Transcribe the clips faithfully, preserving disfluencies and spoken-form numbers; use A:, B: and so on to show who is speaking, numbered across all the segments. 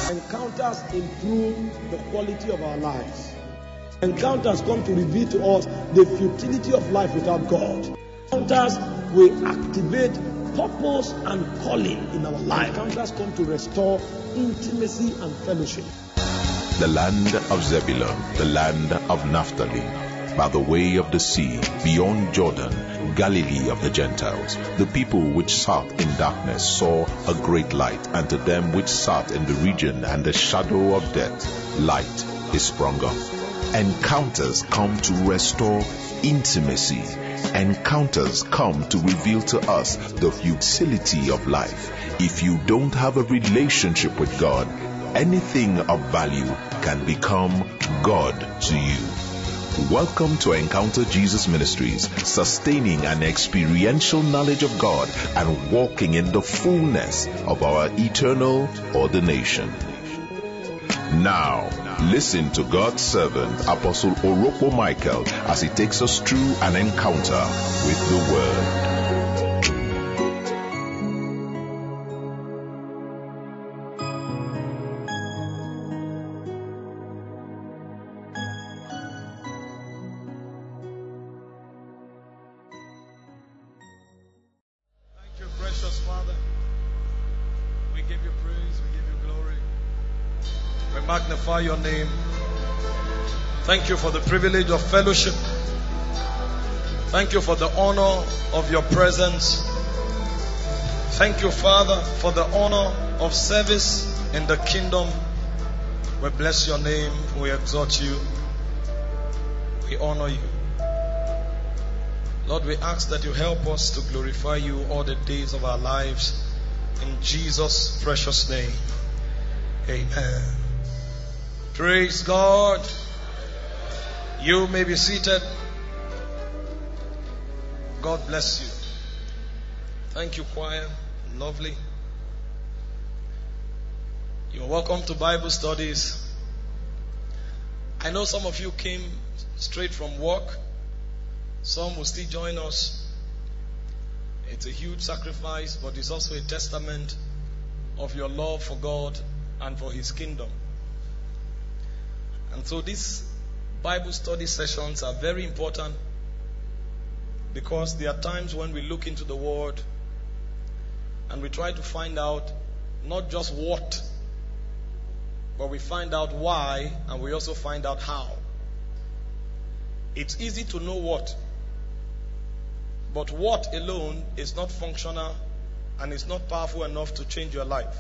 A: Encounters improve the quality of our lives. Encounters come to reveal to us the futility of life without God. Encounters will activate purpose and calling in our life. Encounters come to restore intimacy and fellowship.
B: The land of Zebulun, the land of Naphtali, by the way of the sea, beyond Jordan, Galilee of the Gentiles. The people which sat in darkness saw a great light, and to them which sat in the region and the shadow of death, light is sprung up. Encounters come to restore intimacy. Encounters come to reveal to us the futility of life. If you don't have a relationship with God, anything of value can become God to you. Welcome to Encounter Jesus Ministries, sustaining an experiential knowledge of God and walking in the fullness of our eternal ordination. Now, listen to God's servant, Apostle Orokpo Michael, as he takes us through an encounter with the Word.
A: Magnify your name. Thank you for the privilege of fellowship. Thank you for the honor of your presence. Thank you, Father, for the honor of service in the kingdom. We bless your name. We exalt you. We honor you. Lord, we ask that you help us to glorify you all the days of our lives. In Jesus' precious name. Amen. Praise God. You may be seated. God bless you. Thank you, choir. Lovely. You're welcome to Bible studies. I know some of you came straight from work. Some will still join us. It's a huge sacrifice, but it's also a testament of your love for God and for His kingdom. And so these Bible study sessions are very important because there are times when we look into the Word and we try to find out not just what, but we find out why, and we also find out how. It's easy to know what, but what alone is not functional and is not powerful enough to change your life.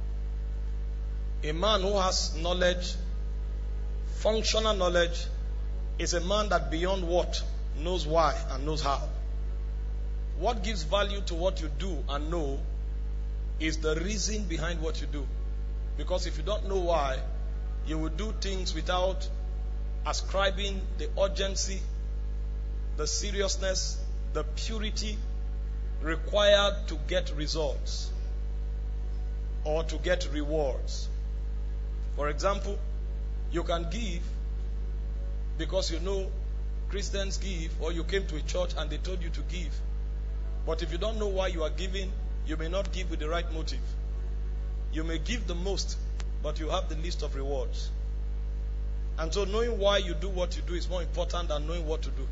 A: A man who has knowledge, functional knowledge, is a man that beyond what knows why and knows how. What gives value to what you do and know is the reason behind what you do. Because if you don't know why, you will do things without ascribing the urgency, the seriousness, the purity required to get results or to get rewards. For example, you can give because you know Christians give, or you came to a church and they told you to give. But if you don't know why you are giving, you may not give with the right motive. You may give the most, but you have the least of rewards. And so knowing why you do what you do is more important than knowing what to do.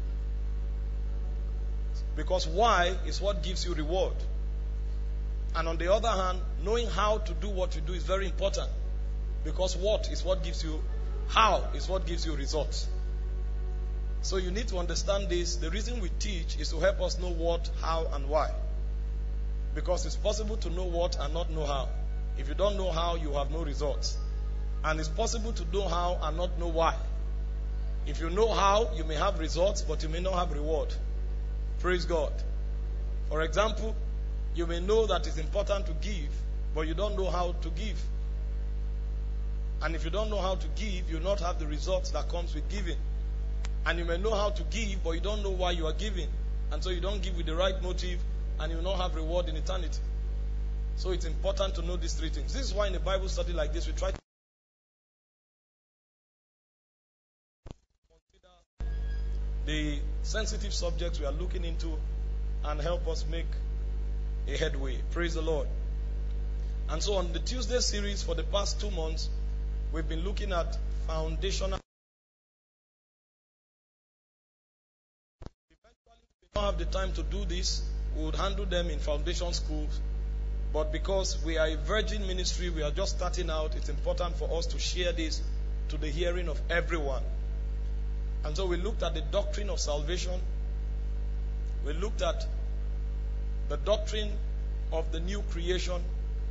A: Because why is what gives you reward. And on the other hand, knowing how to do what you do is very important. Because what is what gives you How is what gives you results. So you need to understand this. The reason we teach is to help us know what, how, and why. Because it's possible to know what and not know how. If you don't know how, you have no results. And it's possible to know how and not know why. If you know how, you may have results, but you may not have reward. Praise God. For example, you may know that it's important to give, but you don't know how to give. And if you don't know how to give, you will not have the results that comes with giving. And you may know how to give, but you don't know why you are giving. And so you don't give with the right motive, and you will not have reward in eternity. So it's important to know these three things. This is why in a Bible study like this, we try to consider the sensitive subjects we are looking into and help us make a headway. Praise the Lord. And so on the Tuesday series for the past two months, we've been looking at foundational. Eventually, if we don't have the time to do this, we would handle them in foundation schools. But because we are a virgin ministry, we are just starting out, it's important for us to share this to the hearing of everyone. And so we looked at the doctrine of salvation. We looked at the doctrine of the new creation.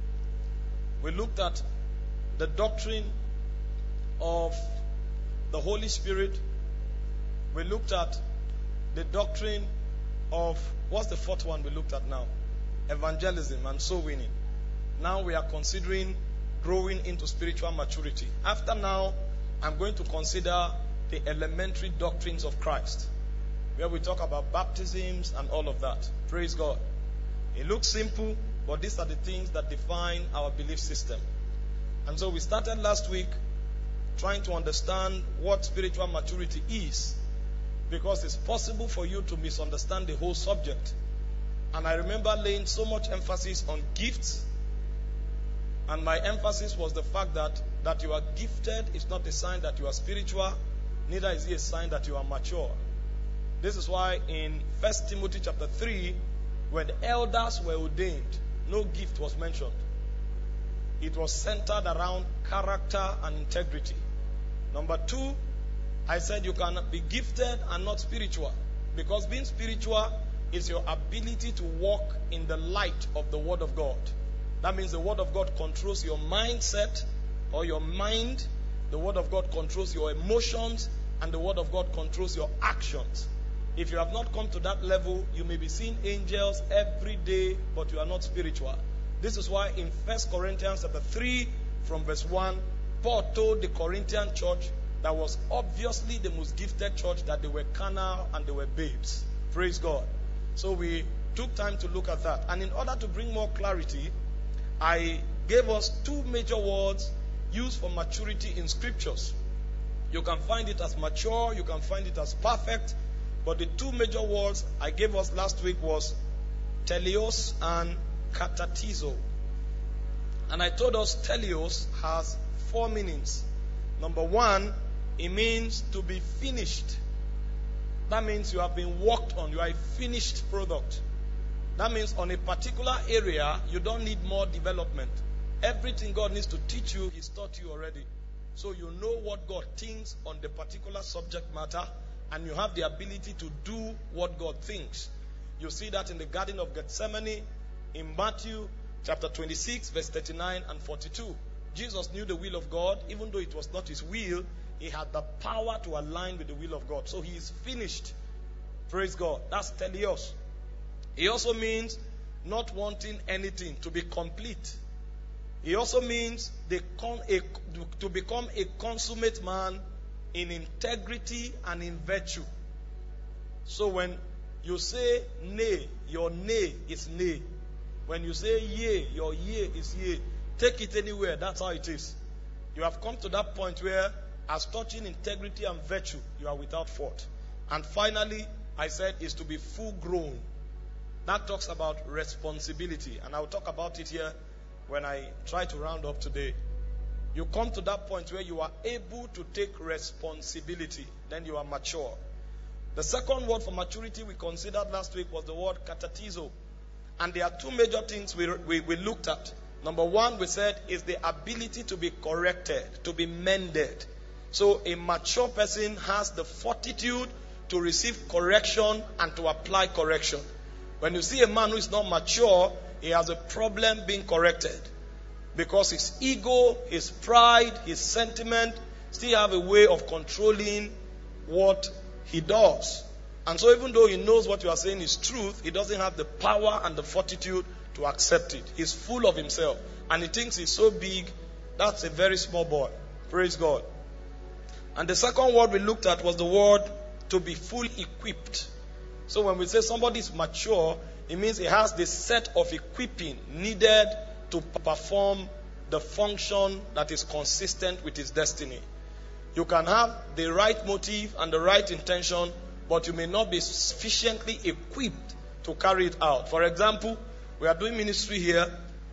A: We looked at the doctrine of the Holy Spirit. We looked at the doctrine of, what's the fourth one we looked at now? Evangelism and soul winning. Now we are considering growing into spiritual maturity. After now, I'm going to consider the elementary doctrines of Christ, where we talk about baptisms and all of that. Praise God. It looks simple, but these are the things that define our belief system. And so we started last week trying to understand what spiritual maturity is, because it's possible for you to misunderstand the whole subject. And I remember laying so much emphasis on gifts, and my emphasis was the fact that that you are gifted is not a sign that you are spiritual, neither is it a sign that you are mature. This is why in First Timothy chapter three, when the elders were ordained, no gift was mentioned. It was centered around character and integrity. Number two, I said you can be gifted and not spiritual, because being spiritual is your ability to walk in the light of the Word of God. That means the Word of God controls your mindset or your mind. The Word of God controls your emotions, and the Word of God controls your actions. If you have not come to that level, you may be seeing angels every day, but you are not spiritual. This is why in First Corinthians chapter three, from verse one, Paul told the Corinthian church that was obviously the most gifted church that they were carnal and they were babes. Praise God. So we took time to look at that. And in order to bring more clarity, I gave us two major words used for maturity in scriptures. You can find it as mature, you can find it as perfect, but the two major words I gave us last week was teleos and katatizo. And I told us teleos has four meanings. Number one, it means to be finished. That means you have been worked on. You are a finished product. That means on a particular area, you don't need more development. Everything God needs to teach you, He's taught you already. So you know what God thinks on the particular subject matter, and you have the ability to do what God thinks. You see that in the Garden of Gethsemane, in Matthew chapter twenty-six, verse thirty-nine and forty-two. Jesus knew the will of God. Even though it was not His will, He had the power to align with the will of God. So He is finished. Praise God. That's teleos. It also means not wanting anything, to be complete. It also means the con- a, to become a consummate man in integrity and in virtue. So when you say nay, your nay is nay. When you say yea, your yea is yea. Take it anywhere. That's how it is. You have come to that point where, as touching integrity and virtue, you are without fault. And finally, I said, is to be full grown. That talks about responsibility. And I'll talk about it here when I try to round up today. You come to that point where you are able to take responsibility. Then you are mature. The second word for maturity we considered last week was the word katatizo. And there are two major things we, we, we looked at. Number one, we said, is the ability to be corrected, to be mended. So a mature person has the fortitude to receive correction and to apply correction. When you see a man who is not mature, he has a problem being corrected. Because his ego, his pride, his sentiment still have a way of controlling what he does. And so even though he knows what you are saying is truth, he doesn't have the power and the fortitude to accept it. He's full of himself. And he thinks he's so big, that's a very small boy. Praise God. And the second word we looked at was the word to be fully equipped. So when we say somebody is mature, it means he has the set of equipping needed to perform the function that is consistent with his destiny. You can have the right motive and the right intention, but you may not be sufficiently equipped to carry it out. For example, we are doing ministry here.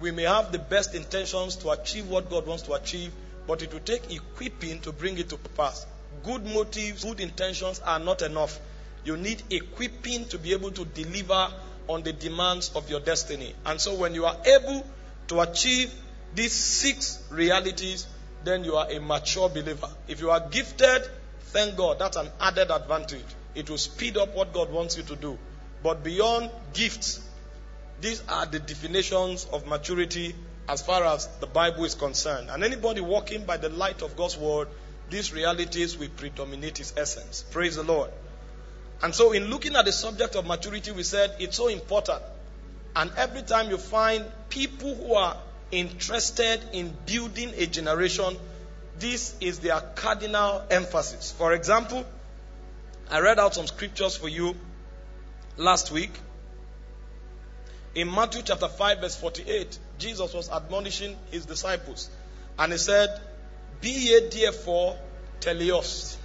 A: we may have the best intentions to achieve what God wants to achieve, but it will take equipping to bring it to pass. Good motives, good intentions are not enough. You need equipping to be able to deliver on the demands of your destiny. And so when you are able to achieve these six realities, then you are a mature believer. If you are gifted, thank God, that's an added advantage. It will speed up what God wants you to do. But beyond gifts, these are the definitions of maturity as far as the Bible is concerned. And anybody walking by the light of God's word, these realities will predominate its essence. Praise the Lord. And so in looking at the subject of maturity, we said it's so important. And every time you find people who are interested in building a generation, this is their cardinal emphasis. For example, I read out some scriptures for you last week. In Matthew chapter five verse forty-eight, Jesus was admonishing his disciples. And he said, "Be ye therefore teleos,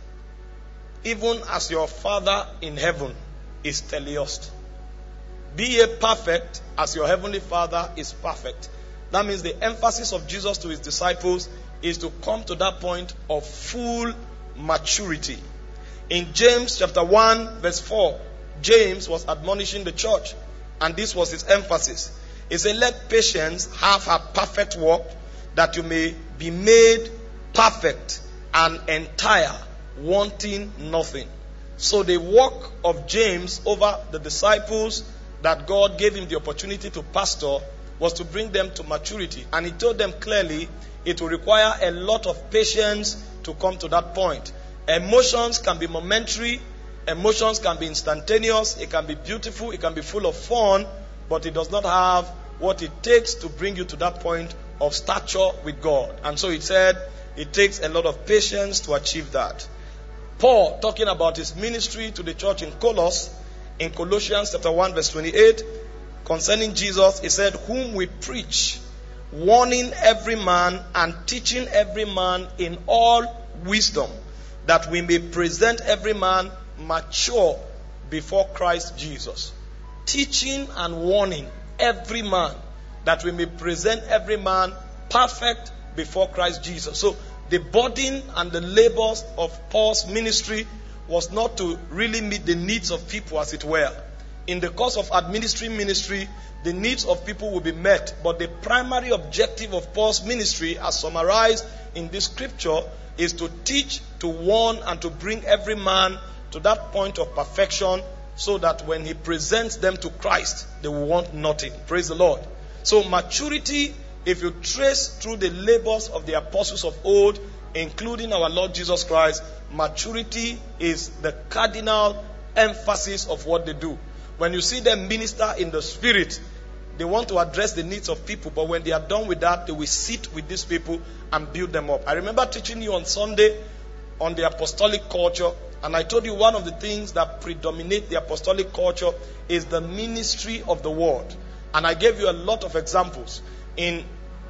A: even as your Father in heaven is teleos. Be ye perfect as your heavenly Father is perfect." That means the emphasis of Jesus to his disciples is to come to that point of full maturity. In James chapter one verse four, James was admonishing the church, and this was his emphasis. He said, "Let patience have her perfect work, that you may be made perfect and entire, wanting nothing." So the work of James over the disciples that God gave him the opportunity to pastor was to bring them to maturity. And he told them clearly it will require a lot of patience to come to that point. Emotions can be momentary, emotions can be instantaneous, it can be beautiful, it can be full of fun, but it does not have what it takes to bring you to that point of stature with God. And so he said it takes a lot of patience to achieve that. Paul, talking about his ministry to the church in Colossus, in Colossians chapter one verse twenty-eight, concerning Jesus, he said, "Whom we preach, warning every man and teaching every man in all wisdom, that we may present every man mature before Christ Jesus." Teaching and warning every man, that we may present every man perfect before Christ Jesus. So the burden and the labors of Paul's ministry was not to really meet the needs of people, as it were. In the course of administering ministry, the needs of people will be met. But the primary objective of Paul's ministry, as summarized in this scripture, is to teach, to warn, and to bring every man to that point of perfection, so that when he presents them to Christ, they will want nothing. Praise the Lord. So maturity, if you trace through the labors of the apostles of old, including our Lord Jesus Christ, maturity is the cardinal emphasis of what they do. When you see them minister in the spirit, they want to address the needs of people, but when they are done with that, they will sit with these people and build them up. I remember teaching you on Sunday on the apostolic culture, and I told you one of the things that predominate the apostolic culture is the ministry of the word. And I gave you a lot of examples. In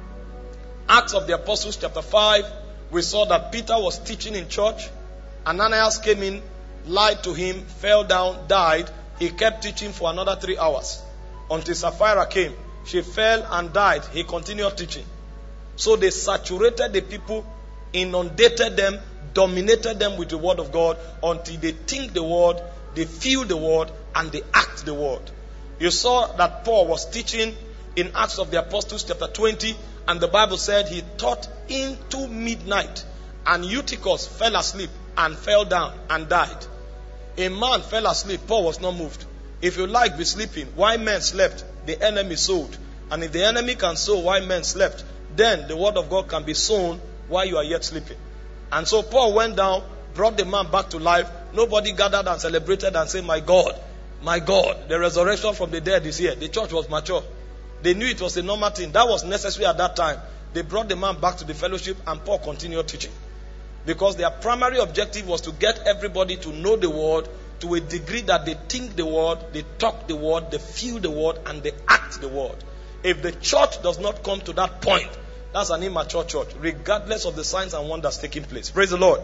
A: Acts of the Apostles chapter five, we saw that Peter was teaching in church. Ananias came in, lied to him, fell down, died. He kept teaching for another three hours until Sapphira came. She fell and died. He continued teaching. So they saturated the people, inundated them, dominated them with the word of God until they think the word, they feel the word, and they act the word. You saw that Paul was teaching in Acts of the Apostles chapter twenty, and the Bible said he taught into midnight, and Eutychus fell asleep and fell down and died. A man fell asleep, Paul was not moved. If you like, be sleeping. Why men slept, the enemy sowed. And if the enemy can sow why men slept, then the word of God can be sown while you are yet sleeping. And so Paul went down, brought the man back to life. Nobody gathered and celebrated and said, "My God, my God, the resurrection from the dead is here." The church was mature. They knew it was a normal thing. That was necessary at that time. They brought the man back to the fellowship, and Paul continued teaching. Because their primary objective was to get everybody to know the word to a degree that they think the word, they talk the word, they feel the word, and they act the word. If the church does not come to that point, that's an immature church, regardless of the signs and wonders taking place. Praise the Lord.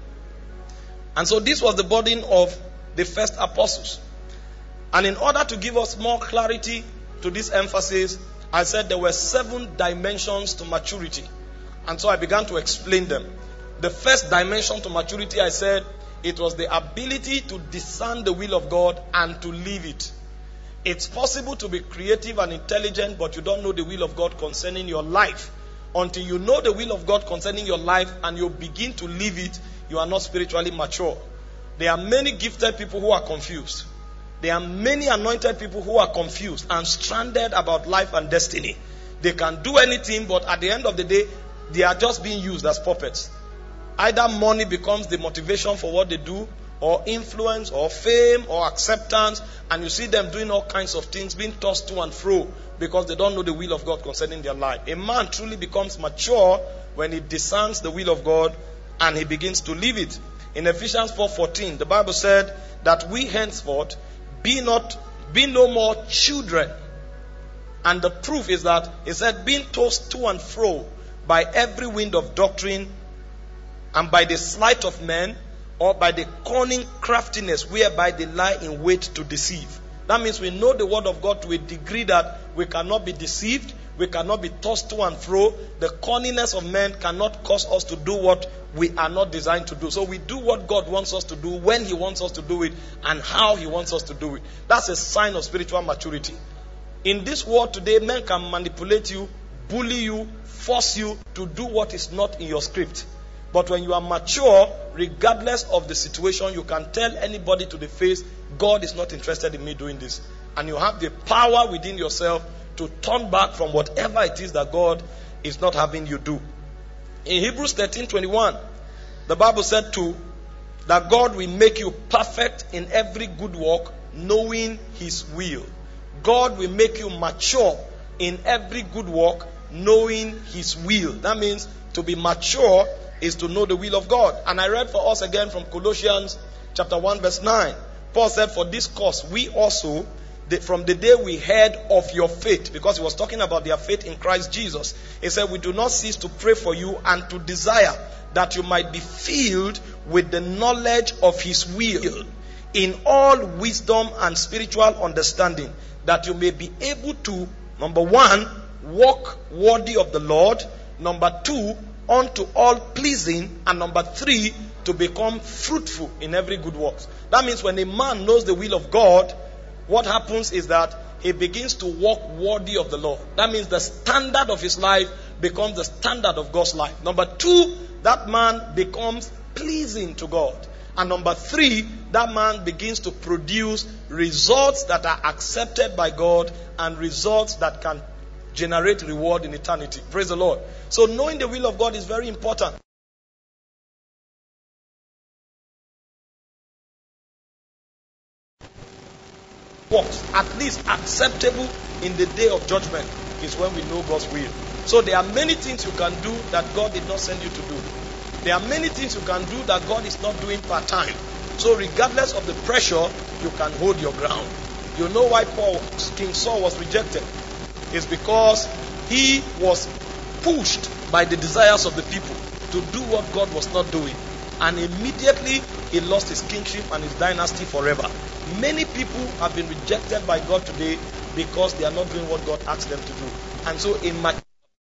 A: And so this was the burden of the first apostles. And in order to give us more clarity to this emphasis, I said there were seven dimensions to maturity. And so I began to explain them. The first dimension to maturity, I said, it was the ability to discern the will of God and to live it. It's possible to be creative and intelligent, but you don't know the will of God concerning your life. Until you know the will of God concerning your life and you begin to live it, you are not spiritually mature. There are many gifted people who are confused. There are many anointed people who are confused and stranded about life and destiny. They can do anything, but at the end of the day, they are just being used as puppets. Either money becomes the motivation for what they do, or influence, or fame, or acceptance, and you see them doing all kinds of things, being tossed to and fro, because they don't know the will of God concerning their life. A man truly becomes mature when he discerns the will of God and he begins to live it. In Ephesians four fourteen, the Bible said that we henceforth be not, be no more children. And the proof is that it said, being tossed to and fro by every wind of doctrine, and by the sleight of men, or by the cunning craftiness whereby they lie in wait to deceive. That means we know the word of God to a degree that we cannot be deceived, we cannot be tossed to and fro. The cunningness of men cannot cause us to do what we are not designed to do. So we do what God wants us to do, when He wants us to do it, and how He wants us to do it. That's a sign of spiritual maturity. In this world today, men can manipulate you, bully you, force you to do what is not in your script. But when you are mature, regardless of the situation, you can tell anybody to the face, God is not interested in me doing this. And you have the power within yourself to turn back from whatever it is that God is not having you do. In Hebrews thirteen twenty-one, the Bible said too, that God will make you perfect in every good work, knowing His will. God will make you mature in every good work, knowing His will. That means to be mature is to know the will of God. And I read for us again from Colossians chapter one verse nine. Paul said, for this cause we also, the, from the day we heard of your faith, because he was talking about their faith in Christ Jesus, he said, we do not cease to pray for you and to desire that you might be filled with the knowledge of His will, in all wisdom and spiritual understanding, that you may be able to, number one, walk worthy of the Lord, number two, unto all pleasing, and number three, to become fruitful in every good work. That means when a man knows the will of God, what happens is that he begins to walk worthy of the Lord. That means the standard of his life becomes the standard of God's life. Number two, that man becomes pleasing to God. And number three, that man begins to produce results that are accepted by God and results that can generate reward in eternity. Praise the Lord. So knowing the will of God is very important. Works, at least acceptable in the day of judgment, is when we know God's will. So there are many things you can do that God did not send you to do. There are many things you can do that God is not doing part-time. So regardless of the pressure, you can hold your ground. You know why Paul, King Saul was rejected? It's because he was pushed by the desires of the people to do what God was not doing. And immediately he lost his kingship and his dynasty forever. Many people have been rejected by God today because they are not doing what God asked them to do. And so in my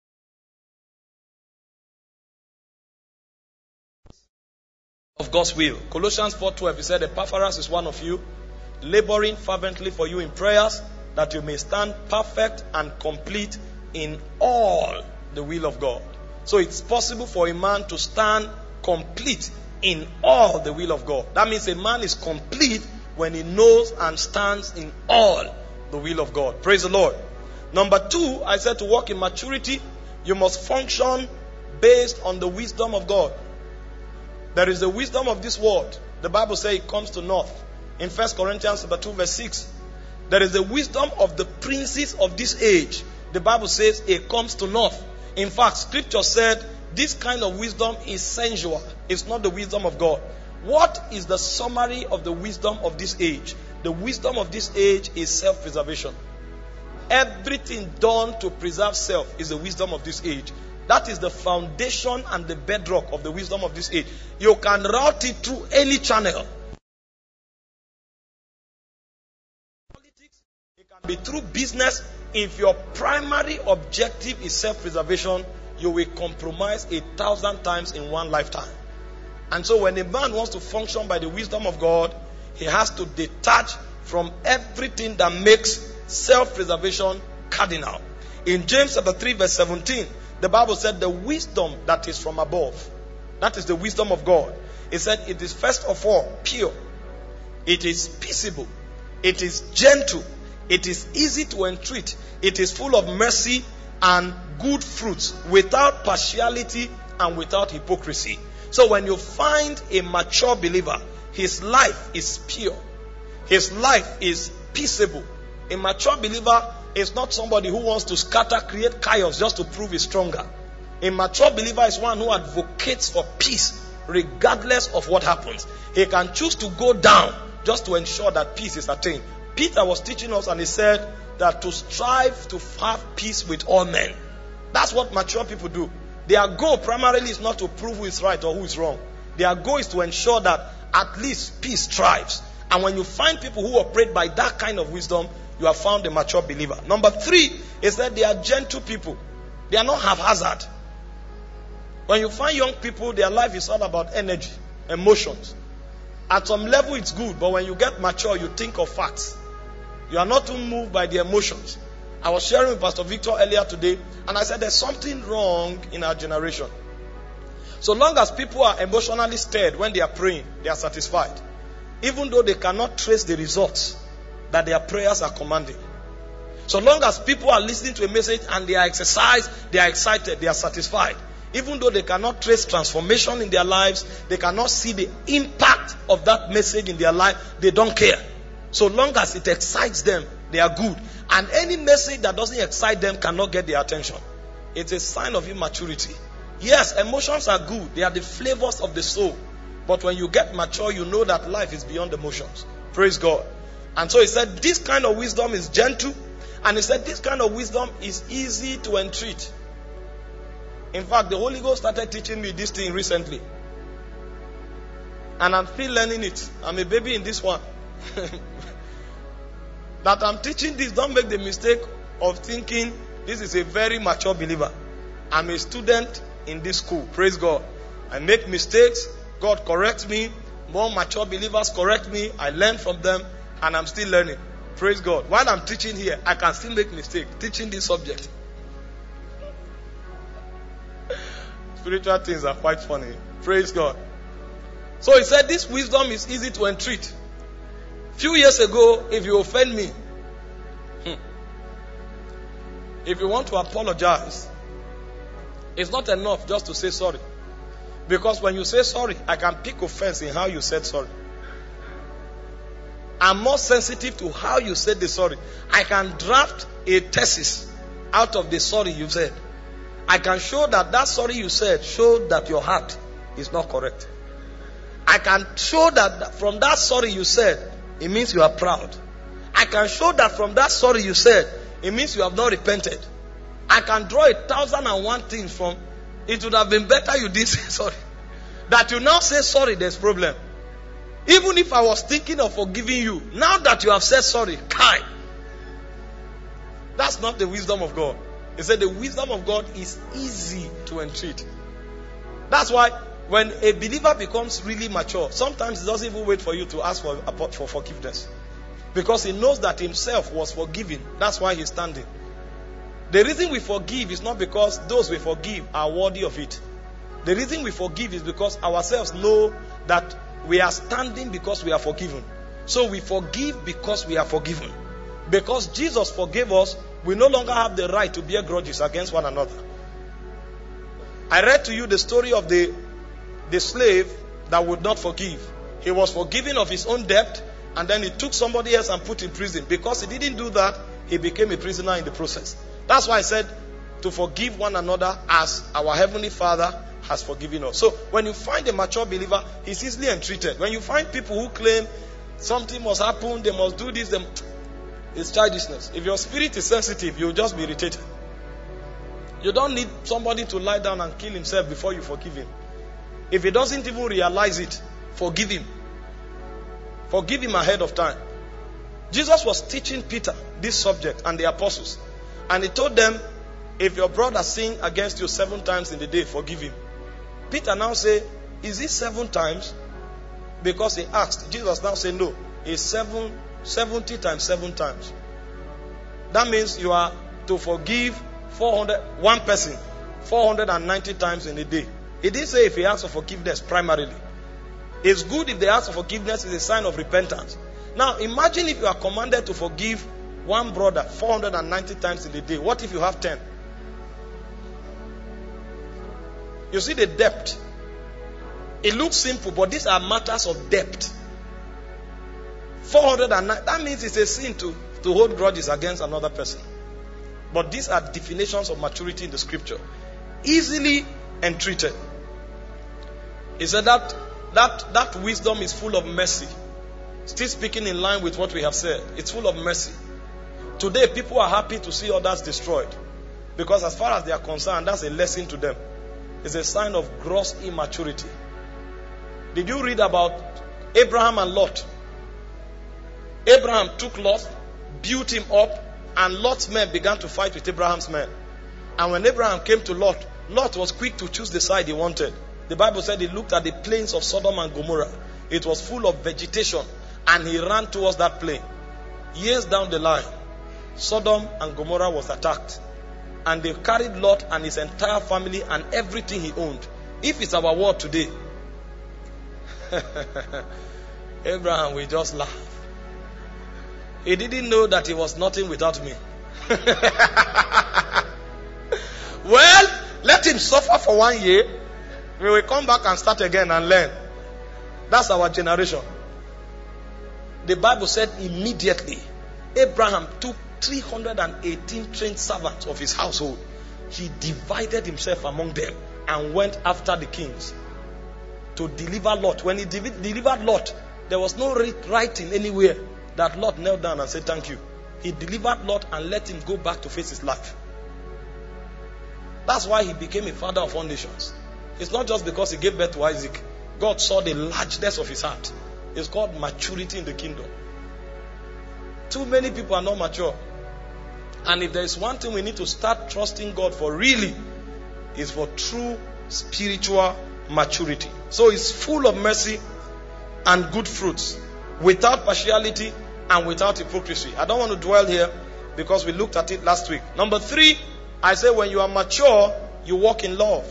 A: of God's will, Colossians four twelve, he said, Epaphras is one of you, laboring fervently for you in prayers, that you may stand perfect and complete in all the will of God. So it's possible for a man to stand complete in all the will of God. That means a man is complete when he knows and stands in all the will of God. Praise the Lord. Number two, I said to walk in maturity, you must function based on the wisdom of God. There is the wisdom of this world. The Bible says it comes to naught. In First Corinthians two verse six. There is the wisdom of the princes of this age. The Bible says it comes to naught. In fact, Scripture said this kind of wisdom is sensual. It's not the wisdom of God. What is the summary of the wisdom of this age? The wisdom of this age is self-preservation. Everything done to preserve self is the wisdom of this age. That is the foundation and the bedrock of the wisdom of this age. You can route it through any channel. Politics, it can be through business, If your primary objective is self-preservation, you will compromise a thousand times in one lifetime. And so when a man wants to function by the wisdom of God, he has to detach from everything that makes self-preservation cardinal. In James chapter three verse seventeen, the Bible said the wisdom that is from above, that is the wisdom of God. It said it is first of all pure, it is peaceable, it is gentle, it is easy to entreat, it is full of mercy and good fruits, without partiality and without hypocrisy. So when you find a mature believer, his life is pure, his life is peaceable. A mature believer is not somebody who wants to scatter, create chaos just to prove he's stronger. A mature believer is one who advocates for peace regardless of what happens. He can choose to go down just to ensure that peace is attained. Peter was teaching us and he said that to strive to have peace with all men. That's what mature people do. Their goal primarily is not to prove who is right or who is wrong. Their goal is to ensure that at least peace thrives. And when you find people who operate by that kind of wisdom, you have found a mature believer. Number three is that they are gentle people. They are not haphazard. When you find young people, their life is all about energy, emotions. At some level it's good, but when you get mature, you think of facts. You are not too moved by the emotions. I was sharing with Pastor Victor earlier today, and I said there's something wrong in our generation. So long as people are emotionally stirred when they are praying, they are satisfied. Even though they cannot trace the results that their prayers are commanding. So long as people are listening to a message and they are exercised, they are excited, they are satisfied. Even though they cannot trace transformation in their lives, they cannot see the impact of that message in their life, they don't care. So long as it excites them, they are good. And any message that doesn't excite them cannot get their attention. It's a sign of immaturity. Yes, emotions are good. They are the flavors of the soul. But when you get mature, you know that life is beyond emotions. Praise God. And so he said, this kind of wisdom is gentle. And he said, this kind of wisdom is easy to entreat. In fact, the Holy Ghost started teaching me this thing recently. And I'm still learning it. I'm a baby in this one. That I'm teaching this, don't make the mistake of thinking this is a very mature believer. I'm a student in this school. Praise God. I make mistakes. God corrects me. More mature believers correct me. I learn from them. And I'm still learning. Praise God. While I'm teaching here, I can still make mistakes teaching this subject. Spiritual things are quite funny. Praise God. So he said this wisdom is easy to entreat. Few years ago, if you offend me, hmm, if you want to apologize, it's not enough just to say sorry. Because when you say sorry, I can pick offense in how you said sorry. I'm more sensitive to how you said the sorry. I can draft a thesis out of the sorry you said. I can show that that sorry you said showed that your heart is not correct. I can show that from that sorry you said, it means you are proud. I can show that from that sorry you said, it means you have not repented. I can draw a thousand and one things from, it would have been better you didn't say sorry. That you now say sorry, there's problem. Even if I was thinking of forgiving you, now that you have said sorry, kind. That's not the wisdom of God. He said the wisdom of God is easy to entreat. That's why when a believer becomes really mature, sometimes he doesn't even wait for you to ask for, for forgiveness. Because he knows that himself was forgiven. That's why he's standing. The reason we forgive is not because those we forgive are worthy of it. The reason we forgive is because ourselves know that we are standing because we are forgiven. So we forgive because we are forgiven. Because Jesus forgave us, we no longer have the right to bear grudges against one another. I read to you the story of the, the slave that would not forgive. He was forgiven of his own debt, and then he took somebody else and put in prison. Because he didn't do that, he became a prisoner in the process. That's why I said to forgive one another as our Heavenly Father has forgiven us. So when you find a mature believer, he's easily entreated. When you find people who claim something must happen, they must do this, they... it's childishness. If your spirit is sensitive, you'll just be irritated. You don't need somebody to lie down and kill himself before you forgive him. If he doesn't even realize it, forgive him. Forgive him ahead of time. Jesus was teaching Peter this subject and the apostles. And he told them, if your brother sin against you seven times in the day, forgive him. Peter now say, is it seven times? Because he asked. Jesus now say, no. It's seven, seventy times seven times. That means you are to forgive four hundred, one person, four hundred ninety times in a day. He didn't say if he asks for forgiveness primarily. It's good if they ask for forgiveness, it's a sign of repentance. Now imagine if you are commanded to forgive one brother four hundred ninety times in a day. What if you have ten? You see the depth. It looks simple, but these are matters of depth. four hundred nine, that means it's a sin to, to hold grudges against another person. But these are definitions of maturity in the scripture. Easily entreated. He said that, that, that wisdom is full of mercy. Still speaking in line with what we have said. It's full of mercy. Today, people are happy to see others destroyed. Because as far as they are concerned, that's a lesson to them. It's a sign of gross immaturity. Did you read about Abraham and Lot? Abraham took Lot, built him up, and Lot's men began to fight with Abraham's men. And when Abraham came to Lot, Lot was quick to choose the side he wanted. The Bible said he looked at the plains of Sodom and Gomorrah. It was full of vegetation, and he ran towards that plain. Years down the line, Sodom and Gomorrah was attacked. And they carried Lot and his entire family and everything he owned. If it's our world today, Abraham will just laugh. He didn't know that he was nothing without me. Well, let him suffer for one year. We will come back and start again and learn. That's our generation. The Bible said immediately, Abraham took three hundred eighteen trained servants of his household. He divided himself among them and went after the kings to deliver Lot. When he de- delivered Lot, there was no writing anywhere that Lot knelt down and said thank you. He delivered Lot and let him go back to face his life. That's why he became a father of all nations. It's not just because he gave birth to Isaac. God saw the largeness of his heart. It's called maturity in the kingdom. Too many people are not mature. And if there is one thing we need to start trusting God for really, is for true spiritual maturity. So it's full of mercy and good fruits, without partiality and without hypocrisy. I don't want to dwell here because we looked at it last week. Number three, I say when you are mature, you walk in love.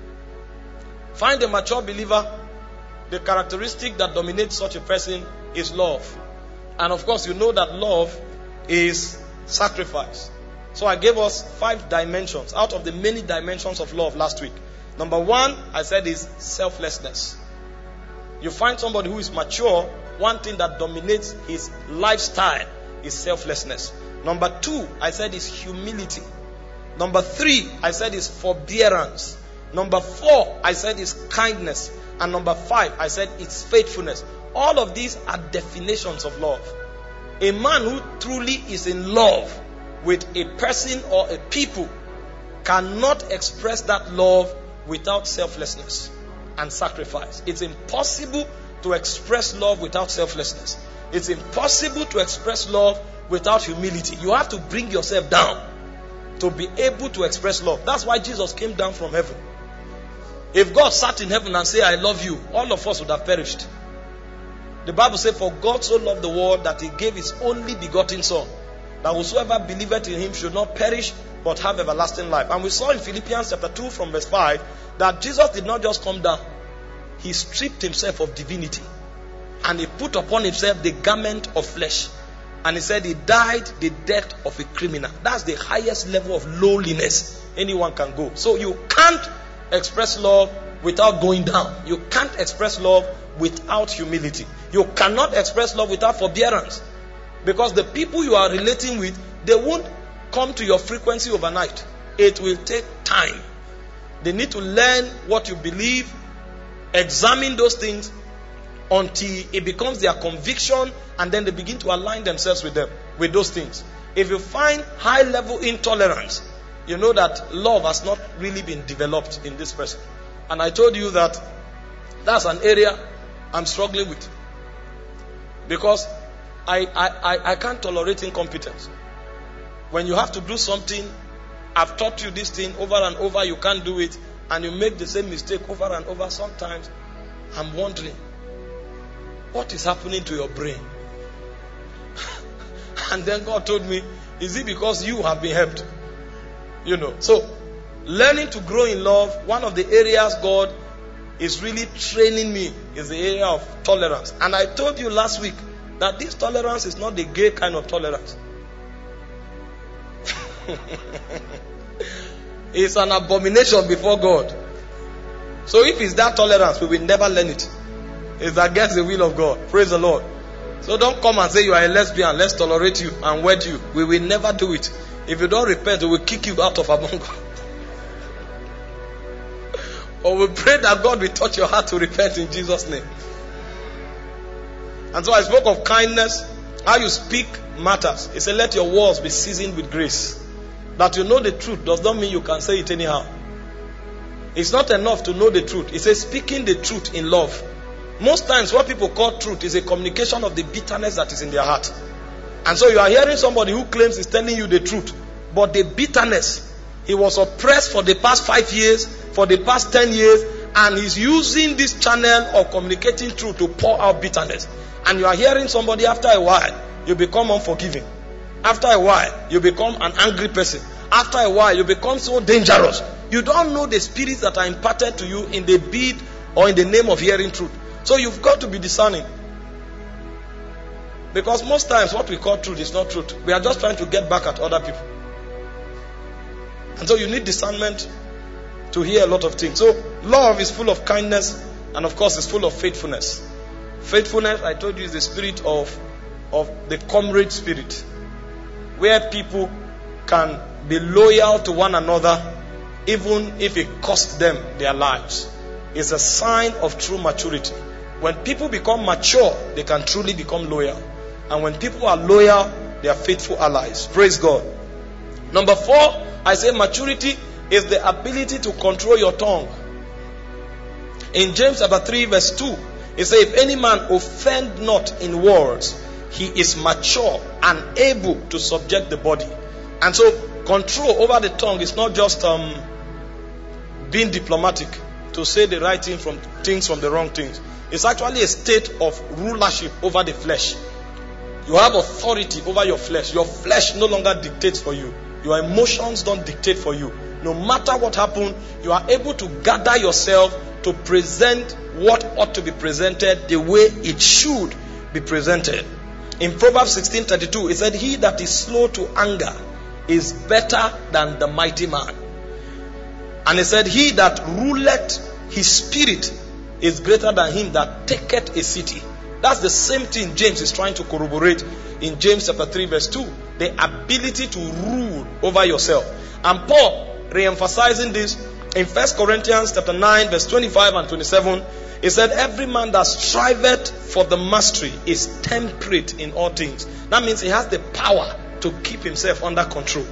A: Find a mature believer. The characteristic that dominates such a person is love. And of course, you know that love is sacrifice. So I gave us five dimensions out of the many dimensions of love last week. Number one, I said, is selflessness. You find somebody who is mature, one thing that dominates his lifestyle is selflessness. Number two, I said, is humility. Number three, I said, is forbearance. Number four, I said, is kindness. And number five, I said, it's faithfulness. All of these are definitions of love. A man who truly is in love with a person or a people cannot express that love without selflessness and sacrifice. It's impossible to express love without selflessness. It's impossible to express love without humility. You have to bring yourself down to be able to express love. That's why Jesus came down from heaven. If God sat in heaven and said, I love you, all of us would have perished. The Bible says, for God so loved the world that he gave his only begotten son, that whosoever believeth in him should not perish, but have everlasting life. And we saw in Philippians chapter two from verse five, that Jesus did not just come down. He stripped himself of divinity. And he put upon himself the garment of flesh. And he said he died the death of a criminal. That's the highest level of lowliness anyone can go. So you can't express love without going down. You can't express love without humility. You cannot express love without forbearance. Because the people you are relating with, they won't come to your frequency overnight. It will take time. They need to learn what you believe, examine those things until it becomes their conviction, and then they begin to align themselves with them, with those things. If you find high level intolerance, you know that love has not really been developed in this person. And I told you that that's an area I'm struggling with. Because I, I, I, I can't tolerate incompetence. When you have to do something, I've taught you this thing over and over, you can't do it, and you make the same mistake over and over. Sometimes I'm wondering, what is happening to your brain? And then God told me, is it because you have been helped? You know, so learning to grow in love, one of the areas God is really training me is the area of tolerance. And I told you last week that this tolerance is not the gay kind of tolerance. It's an abomination before God. So if it's that tolerance, we will never learn it. It's against the will of God. Praise the Lord. So don't come and say you are a lesbian, let's tolerate you and wed you. We will never do it. If you don't repent, we will kick you out of among us. Or we pray that God will touch your heart to repent in Jesus' name. And so I spoke of kindness. How you speak matters. He said, let your words be seasoned with grace. That you know the truth does not mean you can say it anyhow. It's not enough to know the truth. He says speaking the truth in love. Most times what people call truth is a communication of the bitterness that is in their heart. And so you are hearing somebody who claims he's telling you the truth, but the bitterness, he was oppressed for the past five years, for the past ten years, and he's using this channel of communicating truth to pour out bitterness. And you are hearing somebody, after a while, you become unforgiving. After a while, you become an angry person. After a while, you become so dangerous. You don't know the spirits that are imparted to you in the bid or in the name of hearing truth. So you've got to be discerning. Because most times what we call truth is not truth. We are just trying to get back at other people. And so you need discernment to hear a lot of things. So love is full of kindness, and of course it's full of faithfulness. Faithfulness, I told you, is the spirit of, of the comrade spirit, where people can be loyal to one another even if it costs them their lives. It's a sign of true maturity. When people become mature, they can truly become loyal. And when people are loyal, they are faithful allies. Praise God. Number four, I say maturity is the ability to control your tongue. In James chapter three verse two, it says, if any man offend not in words, he is mature and able to subject the body. And so control over the tongue is not just um, being diplomatic to say the right thing from things from the wrong things. It's actually a state of rulership over the flesh. You have authority over your flesh. Your flesh no longer dictates for you. Your emotions don't dictate for you. No matter what happens, you are able to gather yourself to present what ought to be presented the way it should be presented. In Proverbs sixteen thirty-two, it said, he that is slow to anger is better than the mighty man. And it said, he that ruleth his spirit is greater than him that taketh a city. That's the same thing James is trying to corroborate in James chapter three verse two. The ability to rule over yourself. And Paul re-emphasizing this in First Corinthians chapter nine verse twenty-five and twenty-seven. He said, every man that striveth for the mastery is temperate in all things. That means he has the power to keep himself under control.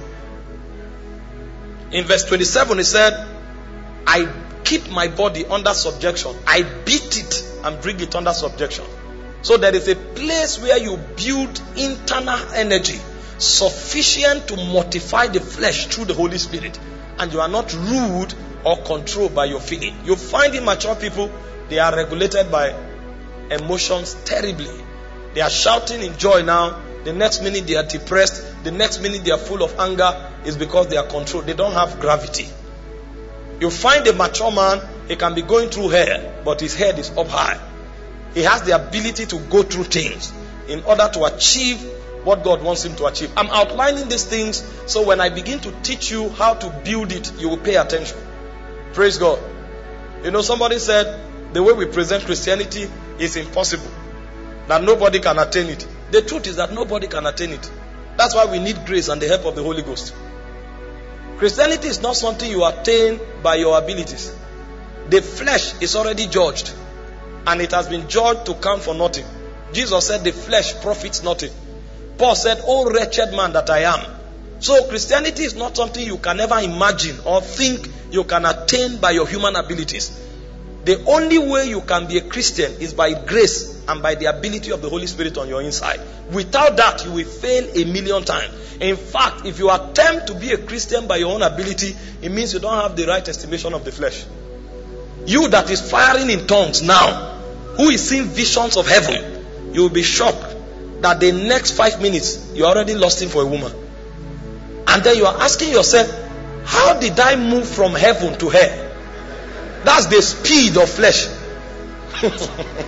A: In verse twenty-seven, he said, I keep my body under subjection. I beat it and bring it under subjection. So there is a place where you build internal energy sufficient to mortify the flesh through the Holy Spirit. And you are not ruled or controlled by your feeling. You find immature people, they are regulated by emotions terribly. They are shouting in joy now. The next minute they are depressed. The next minute they are full of anger. Is because they are controlled. They don't have gravity. You find a mature man, he can be going through hell, but his head is up high. He has the ability to go through things in order to achieve what God wants him to achieve. I'm outlining these things so when I begin to teach you how to build it, you will pay attention. Praise God. You know, somebody said the way we present Christianity is impossible, that nobody can attain it. The truth is that nobody can attain it. That's why we need grace and the help of the Holy Ghost. Christianity is not something you attain by your abilities. The flesh is already judged, and it has been judged to count for nothing. Jesus said the flesh profits nothing. Paul said, oh wretched man that I am. So Christianity is not something you can ever imagine or think you can attain by your human abilities. The only way you can be a Christian is by grace and by the ability of the Holy Spirit on your inside. Without that, you will fail a million times. In fact, if you attempt to be a Christian by your own ability, it means you don't have the right estimation of the flesh. You that is firing in tongues now, who is seeing visions of heaven, you will be shocked that the next five minutes, you already lost him for a woman. And then you are asking yourself, how did I move from heaven to hell? That's the speed of flesh. That's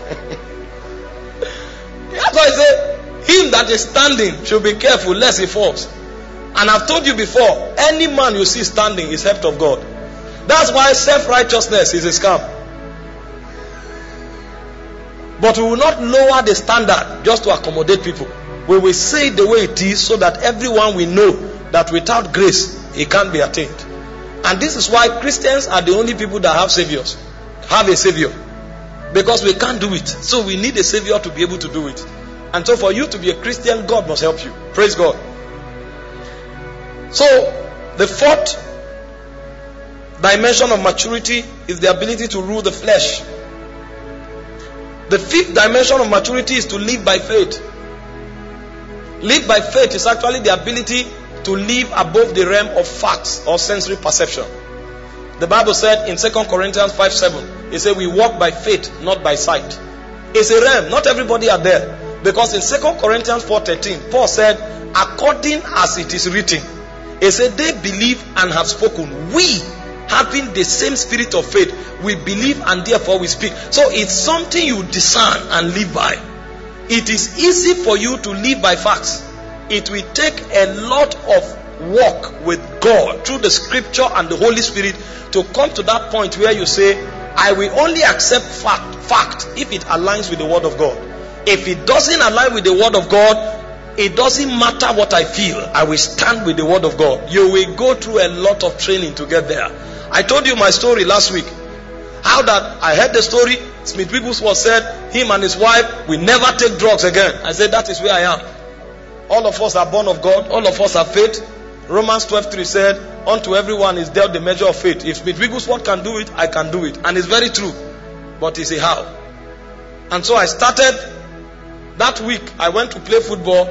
A: why I say, him that is standing should be careful lest he falls. And I've told you before, any man you see standing is helped of God. That's why self-righteousness is a scam. But we will not lower the standard just to accommodate people. We will say it the way it is so that everyone will know that without grace, it can't be attained. And this is why Christians are the only people that have saviors. Have a savior. Because we can't do it. So we need a savior to be able to do it. And so for you to be a Christian, God must help you. Praise God. So, the fourth dimension of maturity is the ability to rule the flesh. The fifth dimension of maturity is to live by faith. Live by faith is actually the ability to live above the realm of facts or sensory perception. The Bible said in Second Corinthians five seven, it said we walk by faith, not by sight. It's a realm. Not everybody are there. Because in Second Corinthians four thirteen, Paul said, according as it is written, he said they believe and have spoken. We, having the same spirit of faith, we believe and therefore we speak. So it's something you discern and live by. It is easy for you to live by facts. It will take a lot of work with God through the scripture and the Holy Spirit to come to that point where you say, I will only accept fact, fact if it aligns with the word of God. If it doesn't align with the word of God, it doesn't matter what I feel. I will stand with the word of God. You will go through a lot of training to get there. I told you my story last week. How that I heard the story. Smith Wigglesworth said him and his wife will never take drugs again. I said that is where I am. All of us are born of God. All of us have faith. Romans twelve three said, unto everyone is dealt the measure of faith. If Smith Wigglesworth can do it, I can do it. And it's very true. But it's a how. And so I started that week. I went to play football.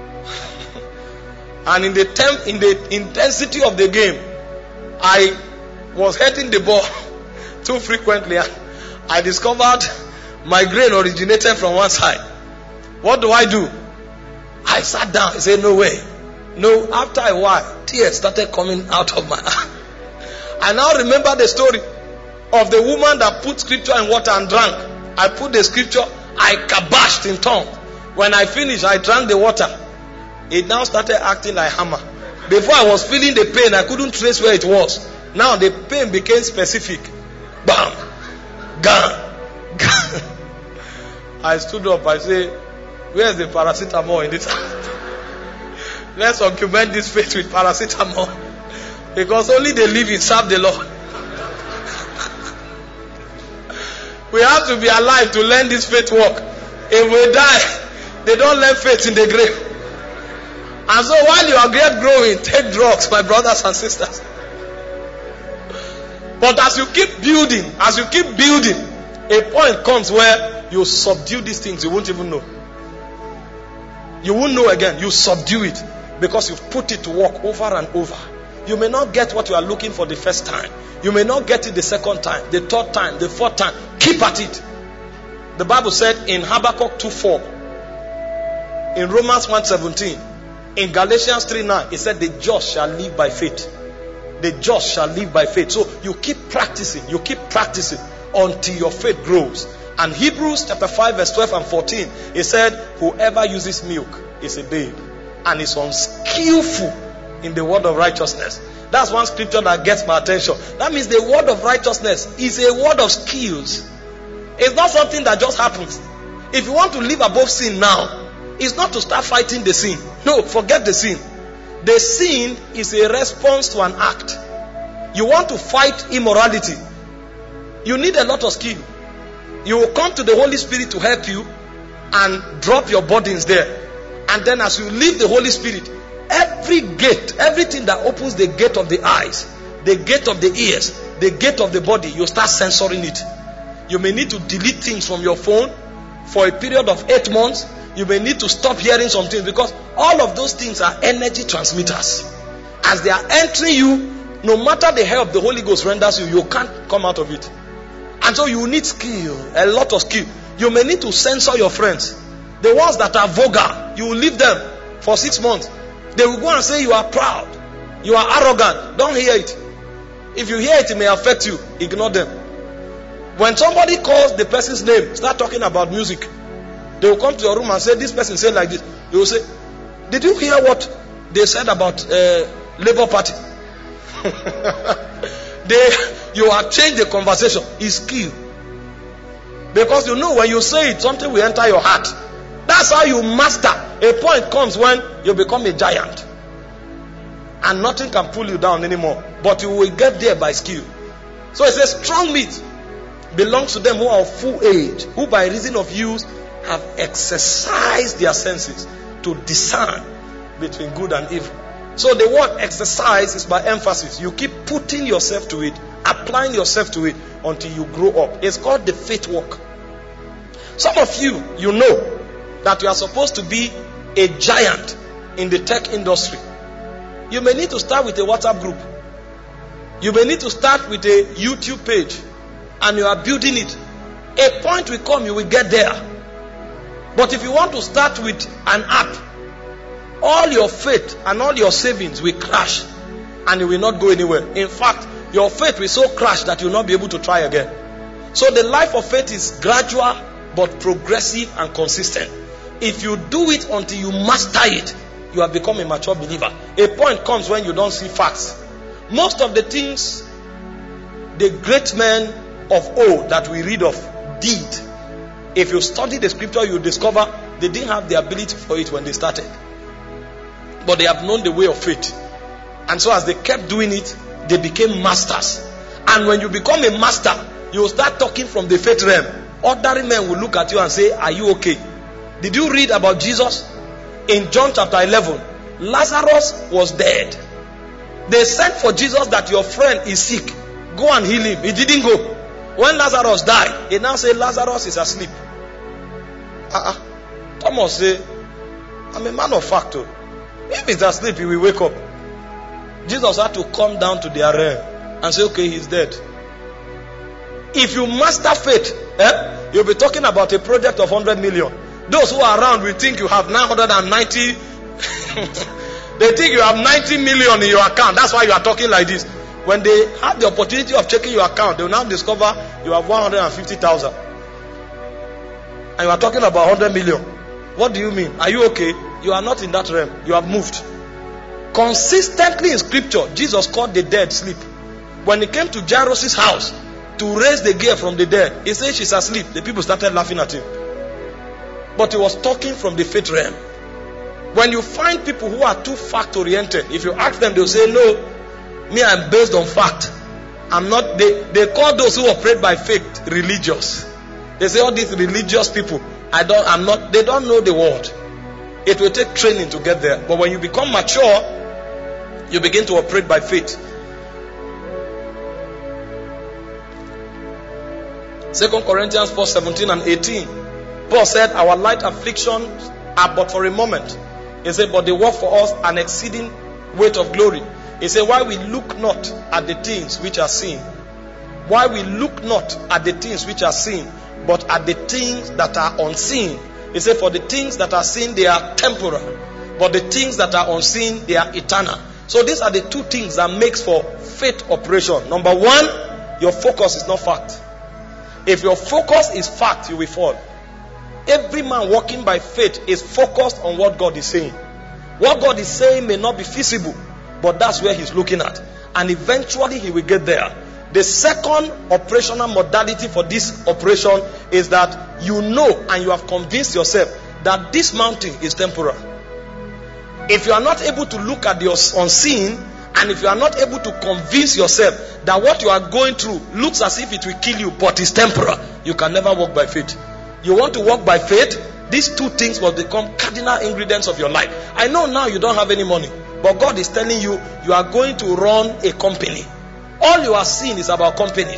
A: And in the temp, in the intensity of the game, I was hitting the ball too frequently. I discovered migraine originated from one side. What do I do? I sat down and said, no way. No, after a while, tears started coming out of my eye. I now remember the story of the woman that put scripture in water and drank. I put the scripture, I kabashed in tongue. When I finished, I drank the water. It now started acting like hammer. Before I was feeling the pain, I couldn't trace where it was. Now the pain became specific. Bam! Gone! Gone! I stood up, I said, where's the paracetamol in this? Let's augment this faith with paracetamol. Because only the living serve the Lord. We have to be alive to learn this faith work. If we die, they don't learn faith in the grave. And so while you are great growing, take drugs, my brothers and sisters. But as you keep building, as you keep building, a point comes where you subdue these things, you won't even know. You won't know again. You subdue it because you've put it to work over and over. You may not get what you are looking for the first time. You may not get it the second time, the third time, the fourth time. Keep at it. The Bible said in Habakkuk two four, in Romans one seventeen, in Galatians three nine, it said the just shall live by faith. The just shall live by faith. So you keep practicing, you keep practicing until your faith grows. And Hebrews chapter five verse twelve and fourteen, it said, whoever uses milk is a babe and is unskillful in the word of righteousness. That's one scripture that gets my attention. That means the word of righteousness is a word of skills. It's not something that just happens. If you want to live above sin now, it's not to start fighting the sin. No, forget the sin. The sin is a response to an act. You want to fight immorality, you need a lot of skill. You will come to the Holy Spirit to help you and drop your burdens there. And then as you leave the Holy Spirit, every gate, everything that opens the gate of the eyes, the gate of the ears, the gate of the body, you start censoring it. You may need to delete things from your phone for a period of eight months. You may need to stop hearing some things, because all of those things are energy transmitters. As they are entering you, no matter the help the Holy Ghost renders you, you can't come out of it. And so you need skill, a lot of skill. You may need to censor your friends. The ones that are vulgar, you will leave them for six months. They will go and say you are proud, you are arrogant. Don't hear it. If you hear it, it may affect you. Ignore them. When somebody calls the person's name, start talking about music. They will come to your room and say, this person said like this. You will say, did you hear what they said about uh, Labour Party? they, you have changed the conversation. It's skill. Because you know when you say it, something will enter your heart. That's how you master. A point comes when you become a giant. And nothing can pull you down anymore. But you will get there by skill. So it says, strong meat belongs to them who are of full age, who by reason of use have exercised their senses to discern between good and evil. So the word exercise is by emphasis. You keep putting yourself to it, applying yourself to it until you grow up. It's called the faith walk. Some of you, you know that you are supposed to be a giant in the tech industry. You may need to start with a WhatsApp group. You may need to start with a YouTube page, and you are building it. A point will come, you will get there. But if you want to start with an app, all your faith and all your savings will crash, and you will not go anywhere. In fact, your faith will so crash that you will not be able to try again. So the life of faith is gradual but progressive and consistent. If you do it until you master it, you have become a mature believer. A point comes when you don't see facts. Most of the things the great men of old that we read of did, if you study the scripture, you discover they didn't have the ability for it when they started. But they have known the way of faith. And so as they kept doing it, they became masters. And when you become a master, you will start talking from the faith realm. Ordinary men will look at you and say, are you okay? Did you read about Jesus? In John chapter eleven, Lazarus was dead. They sent for Jesus that your friend is sick. Go and heal him. He didn't go. When Lazarus died, he now said Lazarus is asleep. Uh-uh. Thomas said, I'm a man of fact. Too. If he's asleep, he will wake up. Jesus had to come down to their realm and say, okay, he's dead. If you master faith, eh, you'll be talking about a project of one hundred million. Those who are around will think you have nine hundred ninety. They think you have ninety million in your account. That's why you are talking like this. When they have the opportunity of checking your account, they will now discover you have one hundred fifty thousand. And you are talking about one hundred million. What do you mean? Are you okay? You are not in that realm. You have moved. Consistently in scripture, Jesus called the dead sleep. When he came to Jairus' house to raise the girl from the dead, he said she's asleep. The people started laughing at him. But he was talking from the faith realm. When you find people who are too fact oriented, if you ask them, they'll say, no, me, I'm based on fact. I'm not, they, they call those who operate by faith religious. They say all these religious people, I don't, I'm not, they don't know the word. It will take training to get there. But when you become mature, you begin to operate by faith. Second Corinthians four, seventeen and eighteen. Paul said, our light afflictions are but for a moment. He said, but they work for us an exceeding weight of glory. He said, why we look not at the things which are seen. Why we look not at the things which are seen, but at the things that are unseen. He said, for the things that are seen, they are temporal. But the things that are unseen, they are eternal. So these are the two things that makes for faith operation. Number one, your focus is not fact. If your focus is fact, you will fall. Every man walking by faith is focused on what God is saying. What God is saying may not be feasible, but that's where he's looking at. And eventually he will get there. The second operational modality for this operation is that you know and you have convinced yourself that this mountain is temporal. If you are not able to look at the unseen, and if you are not able to convince yourself that what you are going through looks as if it will kill you but is temporal, you can never walk by faith. You want to walk by faith, these two things will become cardinal ingredients of your life. I know now you don't have any money, but God is telling you, you are going to run a company. All you are seeing is about companies.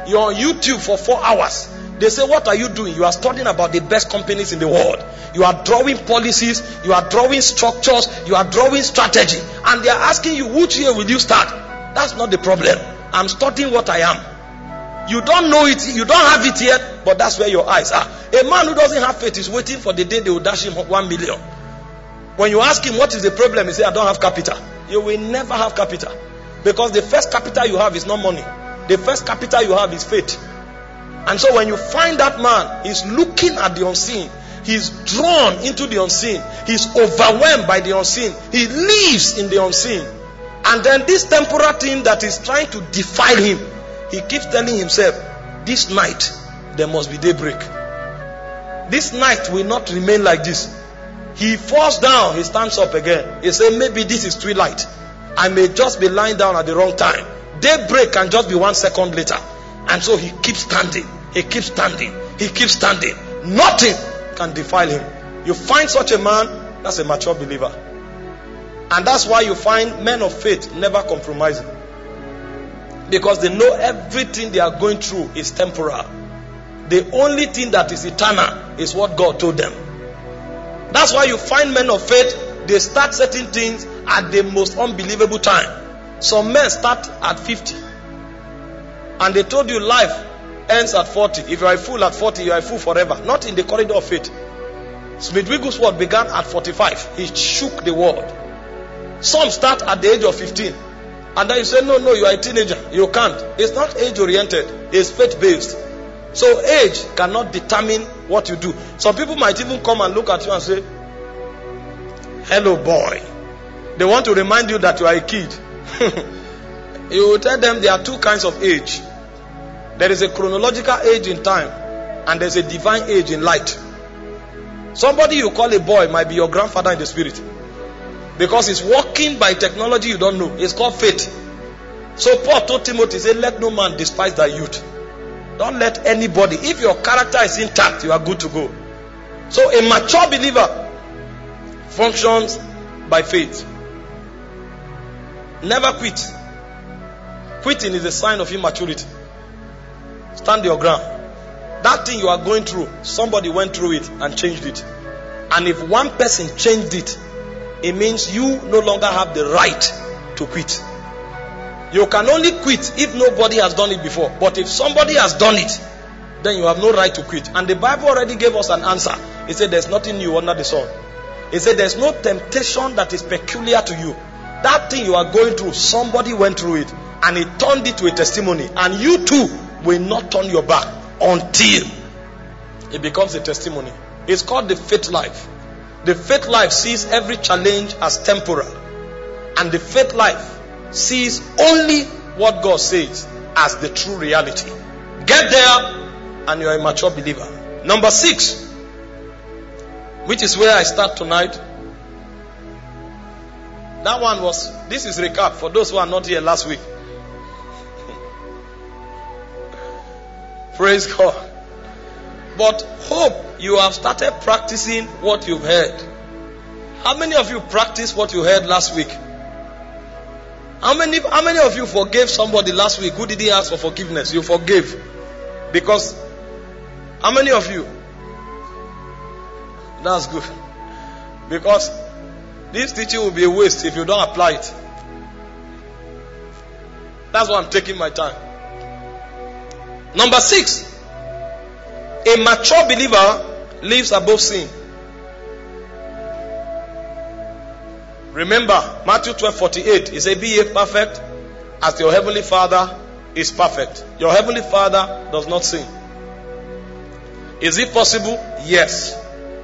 A: You're on YouTube for four hours. They say, what are you doing? You are studying about the best companies in the world. You are drawing policies. You are drawing structures. You are drawing strategy. And they are asking you, which year will you start? That's not the problem. I'm studying what I am. You don't know it. You don't have it yet. But that's where your eyes are. A man who doesn't have faith is waiting for the day they will dash him one million. When you ask him what is the problem, he says, I don't have capital. You will never have capital. Because the first capital you have is not money. The first capital you have is faith. And so when you find that man, he's looking at the unseen. He's drawn into the unseen. He's overwhelmed by the unseen. He lives in the unseen. And then this temporal thing that is trying to defile him, he keeps telling himself, this night, there must be daybreak. This night will not remain like this. He falls down, he stands up again. He says, maybe this is twilight. I may just be lying down at the wrong time. Daybreak can just be one second later. And so he keeps standing. He keeps standing. He keeps standing. Nothing can defile him. You find such a man, that's a mature believer. And that's why you find men of faith never compromising. Because they know everything they are going through is temporal. The only thing that is eternal is what God told them. That's why you find men of faith, they start certain things at the most unbelievable time. Some men start at fifty. And they told you life ends at forty. If you are a fool at forty, you are a fool forever. Not in the corridor of faith. Smith Wigglesworth began at forty-five. He shook the world. Some start at the age of fifteen. And then you say, no, no, you are a teenager. You can't. It's not age-oriented. It's faith-based. So age cannot determine what you do. Some people might even come and look at you and say, hello, boy. They want to remind you that you are a kid. You will tell them there are two kinds of age. There is a chronological age in time, and there's a divine age in light. Somebody you call a boy might be your grandfather in the spirit, because he's walking by technology you don't know. It's called faith. So Paul told Timothy, he said, let no man despise thy youth. Don't let anybody, if your character is intact, you are good to go. So a mature believer functions by faith. Never quit. Quitting is a sign of immaturity. Stand your ground. That thing you are going through, somebody went through it and changed it. And if one person changed it, it means you no longer have the right to quit. You can only quit if nobody has done it before. But if somebody has done it, then you have no right to quit. And the Bible already gave us an answer. It said there's nothing new under the sun. It said there's no temptation that is peculiar to you. That thing you are going through, somebody went through it and he turned it to a testimony. And you too will not turn your back until it becomes a testimony. It's called the faith life. The faith life sees every challenge as temporal. And the faith life sees only what God says as the true reality. Get there and you are a mature believer. Number six, which is where I start tonight. That one was, this is recap for those who are not here last week. Praise God. But hope you have started practicing what you've heard. How many of you practiced what you heard last week? How many, how many of you forgave somebody last week? Who did he ask for forgiveness? You forgave. Because, how many of you? That's good. Because this teaching will be a waste if you don't apply it. That's why I'm taking my time. Number six. A mature believer lives above sin. Remember, Matthew twelve forty-eight, he said, be ye perfect as your heavenly Father is perfect. Your heavenly Father does not sin. Is it possible? Yes.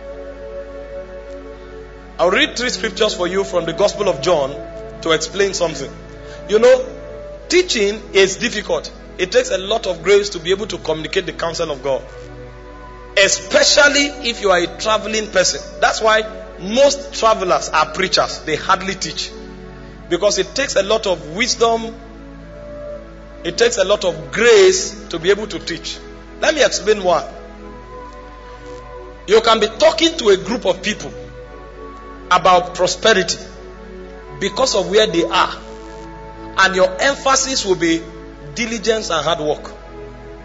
A: I'll read three scriptures for you from the Gospel of John to explain something. You know, teaching is difficult. It takes a lot of grace to be able to communicate the counsel of God. Especially if you are a traveling person. That's why most travelers are preachers. They hardly teach. Because it takes a lot of wisdom. It takes a lot of grace to be able to teach. Let me explain why. You can be talking to a group of people about prosperity because of where they are. And your emphasis will be diligence and hard work.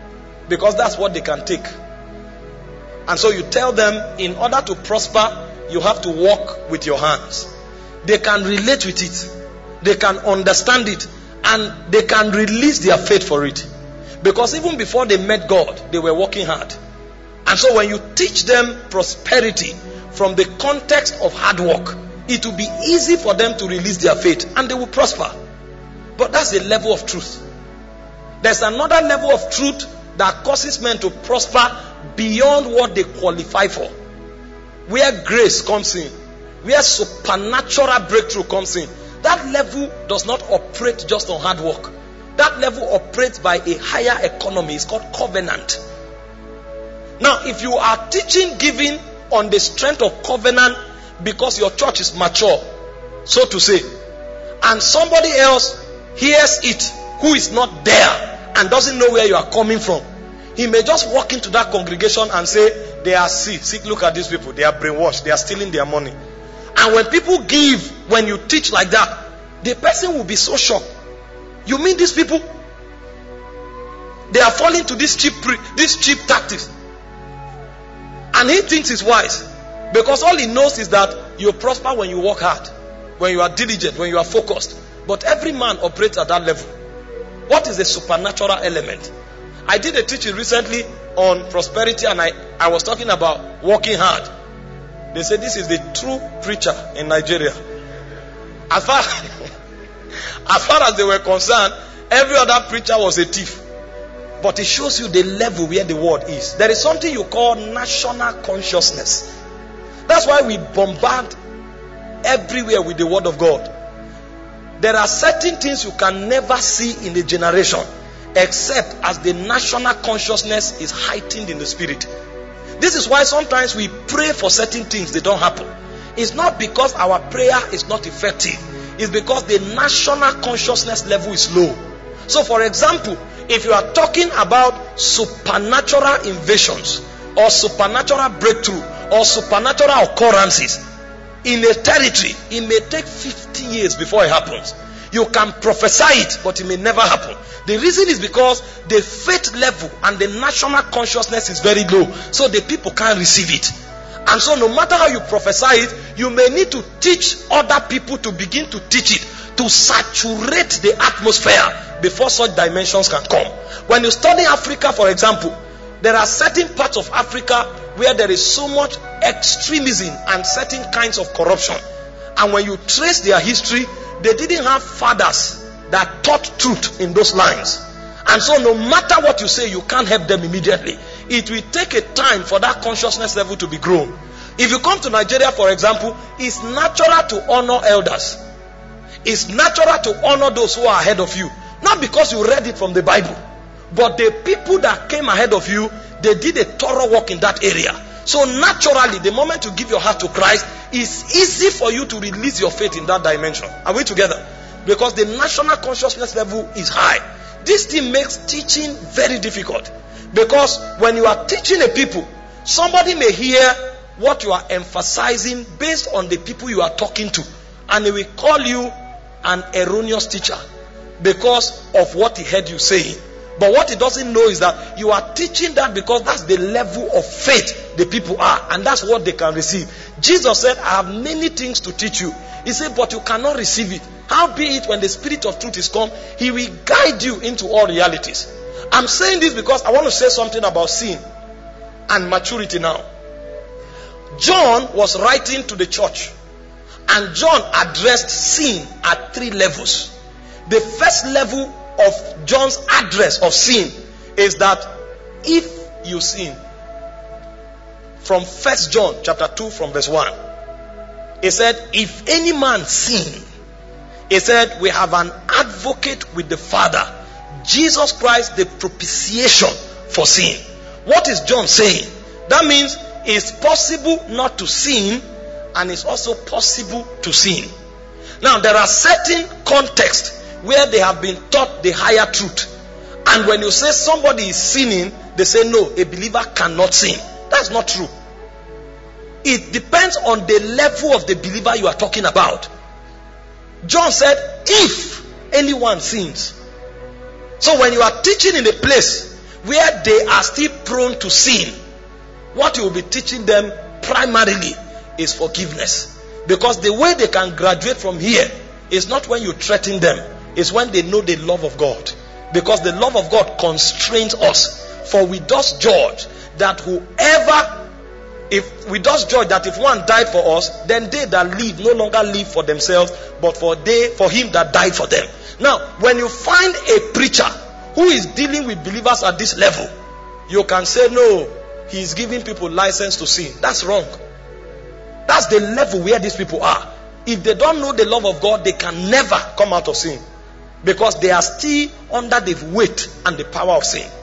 A: because that's what they can take. And so you tell them, in order to prosper, you have to walk with your hands. They can relate with it. They can understand it. And they can release their faith for it. Because even before they met God, they were working hard. And so when you teach them prosperity from the context of hard work, it will be easy for them to release their faith and they will prosper. But that's the level of truth. There's another level of truth that causes men to prosper beyond what they qualify for. Where grace comes in, where supernatural breakthrough comes in. That level does not operate just on hard work. That level operates by a higher economy. It's called covenant. Now, if you are teaching giving on the strength of covenant because your church is mature, so to say, and somebody else hears it who is not there and doesn't know where you are coming from, he may just walk into that congregation and say, they are sick. Sick, look at these people. They are brainwashed. They are stealing their money. And when people give, when you teach like that, the person will be so shocked. You mean these people? They are falling to this cheap, this cheap tactics. And he thinks it's wise. Because all he knows is that you prosper when you work hard, when you are diligent, when you are focused. But every man operates at that level. What is the supernatural element? I did a teaching recently on prosperity, and I, I was talking about working hard. They said this is the true preacher in Nigeria. As far, as far as they were concerned, every other preacher was a thief. But it shows you the level where the word is. There is something you call national consciousness. That's why we bombard everywhere with the word of God. There are certain things you can never see in the generation, except as the national consciousness is heightened in the spirit. This is why sometimes we pray for certain things, they don't happen. It's not because our prayer is not effective. It's because the national consciousness level is low. So for example, if you are talking about supernatural invasions or supernatural breakthrough or supernatural occurrences in a territory, it may take fifty years before it happens. You can prophesy it, but it may never happen. The reason is because the faith level and the national consciousness is very low, so the people can't receive it. And so no matter how you prophesy it, you may need to teach other people to begin to teach it, to saturate the atmosphere before such dimensions can come. When you study Africa, for example, there are certain parts of Africa where there is so much extremism and certain kinds of corruption. And when you trace their history, they didn't have fathers that taught truth in those lines. And so no matter what you say, you can't help them immediately. It will take a time for that consciousness level to be grown. If you come to Nigeria, for example, it's natural to honor elders. It's natural to honor those who are ahead of you. Not because you read it from the Bible, but the people that came ahead of you, they did a thorough work in that area. So naturally, the moment you give your heart to Christ, it's easy for you to release your faith in that dimension. Are we together? Because the national consciousness level is high. This thing makes teaching very difficult. Because when you are teaching a people, somebody may hear what you are emphasizing based on the people you are talking to, and they will call you an erroneous teacher because of what he heard you saying. But what he doesn't know is that you are teaching that because that's the level of faith the people are, and that's what they can receive. Jesus said, I have many things to teach you. He said, but you cannot receive it. Howbeit, when the Spirit of truth is come, he will guide you into all realities. I'm saying this because I want to say something about sin and maturity now. John was writing to the church, and John addressed sin at three levels. The first level of John's address of sin is that if you sin, from First John chapter two from verse one, he said, if any man sin, he said, we have an advocate with the Father, Jesus Christ, the propitiation for sin. What is John saying? That means it's possible not to sin, and it's also possible to sin. Now, there are certain contexts where they have been taught the higher truth. And when you say somebody is sinning, they say, no, a believer cannot sin. That's not true. It depends on the level of the believer you are talking about. John said, if anyone sins. So when you are teaching in a place where they are still prone to sin, what you will be teaching them primarily is forgiveness. Because the way they can graduate from here is not when you threaten them, it's when they know the love of God. Because the love of God constrains us. For we does judge that whoever, if we does judge that if one died for us, then they that live no longer live for themselves, but for they for him that died for them. Now, when you find a preacher who is dealing with believers at this level, you can say, no, he is giving people license to sin. That's wrong. That's the level where these people are. If they don't know the love of God, they can never come out of sin, because they are still under the weight and the power of sin.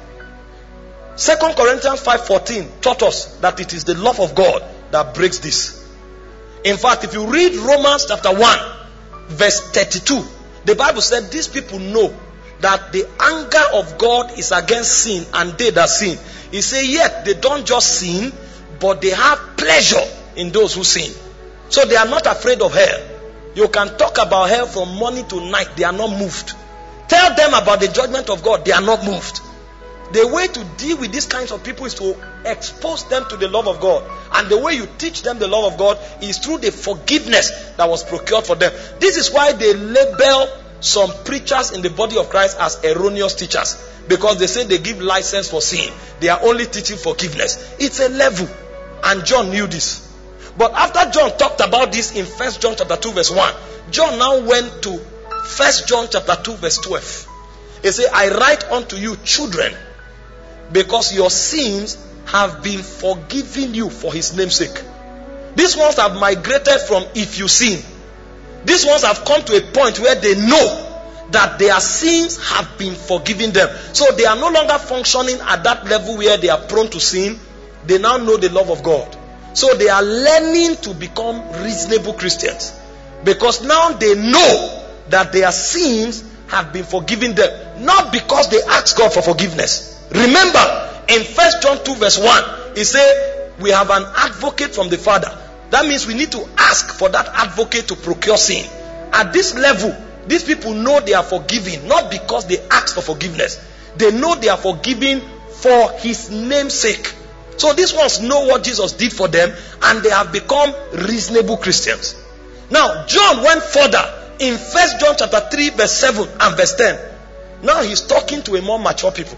A: Second Corinthians five fourteen taught us that it is the love of God that breaks this. In fact, if you read Romans chapter one verse thirty-two, the Bible said these people know that the anger of God is against sin, and they that sin. He said yet they don't just sin, but they have pleasure in those who sin. So they are not afraid of hell. You can talk about hell from morning to night, they are not moved. Tell them about the judgment of God, they are not moved. The way to deal with these kinds of people is to expose them to the love of God. And the way you teach them the love of God is through the forgiveness that was procured for them. This is why they label some preachers in the body of Christ as erroneous teachers, because they say they give license for sin. They are only teaching forgiveness. It's a level, and John knew this. But after John talked about this in First John chapter two verse one, John now went to First John chapter two verse twelve. He said, I write unto you, children, because your sins have been forgiven you for his name's sake. These ones have migrated from if you sin. These ones have come to a point where they know that their sins have been forgiven them. So they are no longer functioning at that level where they are prone to sin. They now know the love of God. So they are learning to become reasonable Christians, because now they know that their sins have been forgiven them, not because they ask God for forgiveness. Remember, in First John two verse one, he said, we have an advocate from the Father. That means we need to ask for that advocate to procure sin. At this level, these people know they are forgiven, not because they ask for forgiveness. They know they are forgiven for his name's sake. So these ones know what Jesus did for them, and they have become reasonable Christians. Now, John went further in First John chapter three verse seven and verse ten. Now he's talking to a more mature people.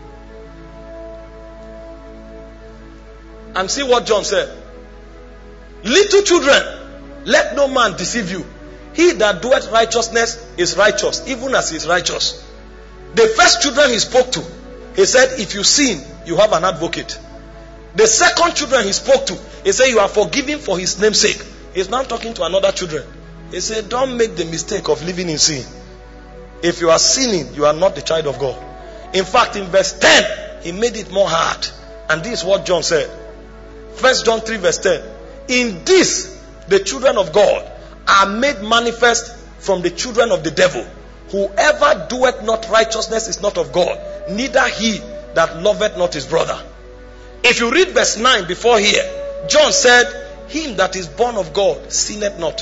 A: And see what John said. Little children, let no man deceive you. He that doeth righteousness is righteous, even as he is righteous. The first children he spoke to, he said, if you sin, you have an advocate. The second children he spoke to, he said, you are forgiven for his name's sake. He's now talking to another children. He said, don't make the mistake of living in sin. If you are sinning, you are not the child of God. In fact, in verse ten, he made it more hard. And this is what John said. First John three verse ten. In this, the children of God are made manifest from the children of the devil. Whoever doeth not righteousness is not of God, neither he that loveth not his brother. If you read verse nine before here, John said, him that is born of God sinneth not.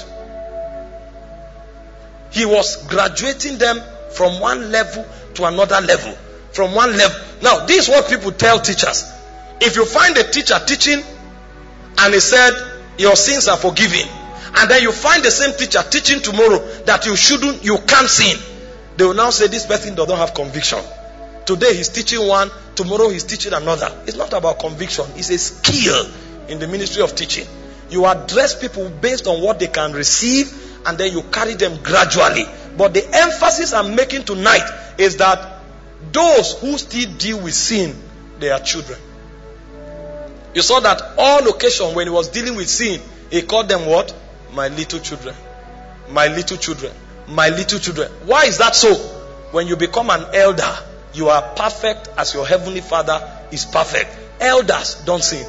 A: He was graduating them from one level to another level. From one level. Now, this is what people tell teachers. If you find a teacher teaching and he said, your sins are forgiven, and then you find the same teacher teaching tomorrow that you shouldn't, you can't sin, they will now say this person does not have conviction. Today he's teaching one, tomorrow he's teaching another. It's not about conviction, it's a skill in the ministry of teaching. You address people based on what they can receive, and then you carry them gradually. But the emphasis I'm making tonight is that those who still deal with sin, they are children. You saw that all occasion when he was dealing with sin, he called them what? My little children. My little children. My little children. Why is that so? When you become an elder, you are perfect as your heavenly Father is perfect. Elders don't sin.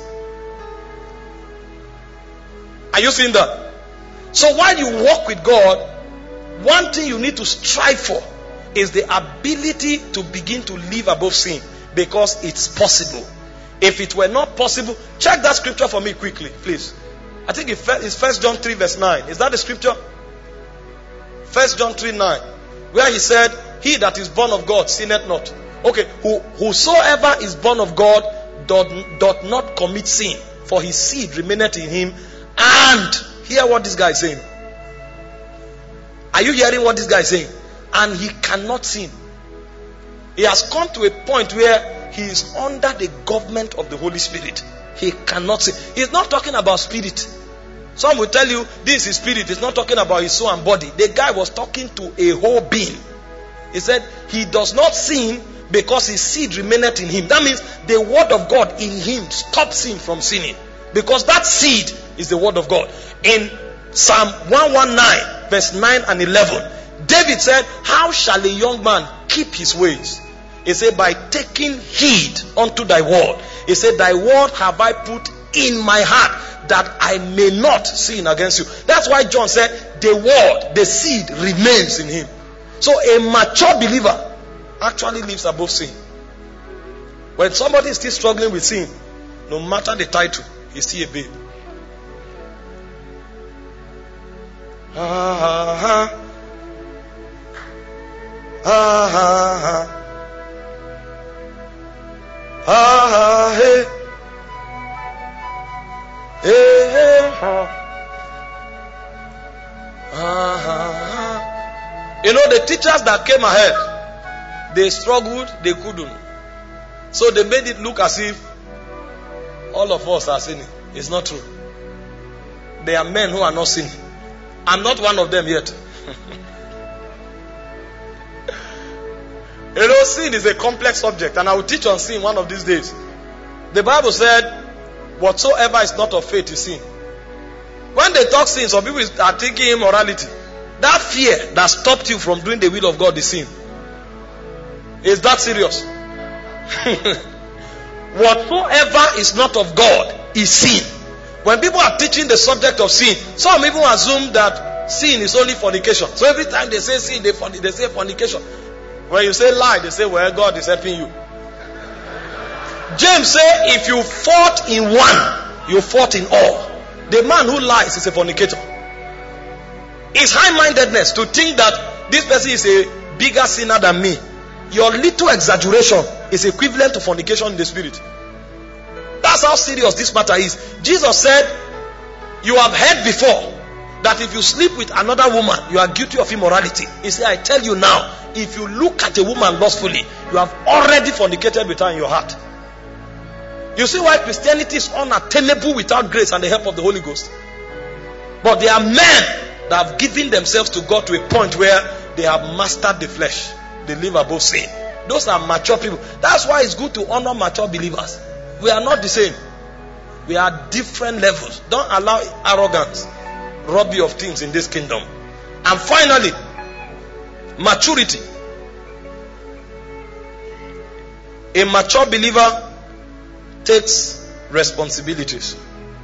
A: Are you seeing that? So while you walk with God, one thing you need to strive for is the ability to begin to live above sin, because it's possible. If it were not possible, check that scripture for me quickly, please. I think it's First John three verse nine. Is that the scripture? First John three nine, where he said, he that is born of God sinneth not. Okay, who, whosoever is born of God doth, doth not commit sin, for his seed remaineth in him. And hear what this guy is saying. Are you hearing what this guy is saying? And he cannot sin. He has come to a point where he is under the government of the Holy Spirit. He cannot sin. He's not talking about spirit. Some will tell you this is spirit. He's not talking about his soul and body. The guy was talking to a whole being. He said he does not sin because his seed remaineth in him. That means the word of God in him stops him from sinning. Because that seed is the word of God. In Psalm one nineteen, verse nine and eleven, David said, how shall a young man keep his ways? He said, by taking heed unto thy word. He said, thy word have I put in my heart, that I may not sin against you. That's why John said, the word, the seed remains in him. So a mature believer actually lives above sin. When somebody is still struggling with sin, no matter the title, he's still a babe. Ah, ah, ah, ah, ah, ah, hey, hey, ah, ah, ah. You know, the teachers that came ahead, they struggled, they couldn't. So they made it look as if all of us are sinning. It's not true. There are men who are not sinning. I'm not one of them yet. You know, sin is a complex subject, and I will teach on sin one of these days. The Bible said, whatsoever is not of faith is sin. When they talk sin, some people are thinking immorality. That fear that stopped you from doing the will of God is sin. Is that serious? Whatsoever is not of God is sin. When people are teaching the subject of sin, some people assume that sin is only fornication. So every time they say sin, they, they say fornication. When you say lie, they say, well, God is helping you. James said, if you fought in one, you fought in all. The man who lies is a fornicator. It's high-mindedness to think that this person is a bigger sinner than me. Your little exaggeration is equivalent to fornication in the spirit. That's how serious this matter is. Jesus said, you have heard before that if you sleep with another woman, you are guilty of immorality. He said, I tell you now, if you look at a woman lustfully, you have already fornicated with her in your heart. You see why Christianity is unattainable without grace and the help of the Holy Ghost. But there are men that have given themselves to God to a point where they have mastered the flesh. They live above sin. Those are mature people. That's why it's good to honor mature believers. We are not the same. We are different levels. Don't allow arrogance rob you of things in this kingdom. And finally, maturity. A mature believer takes responsibilities.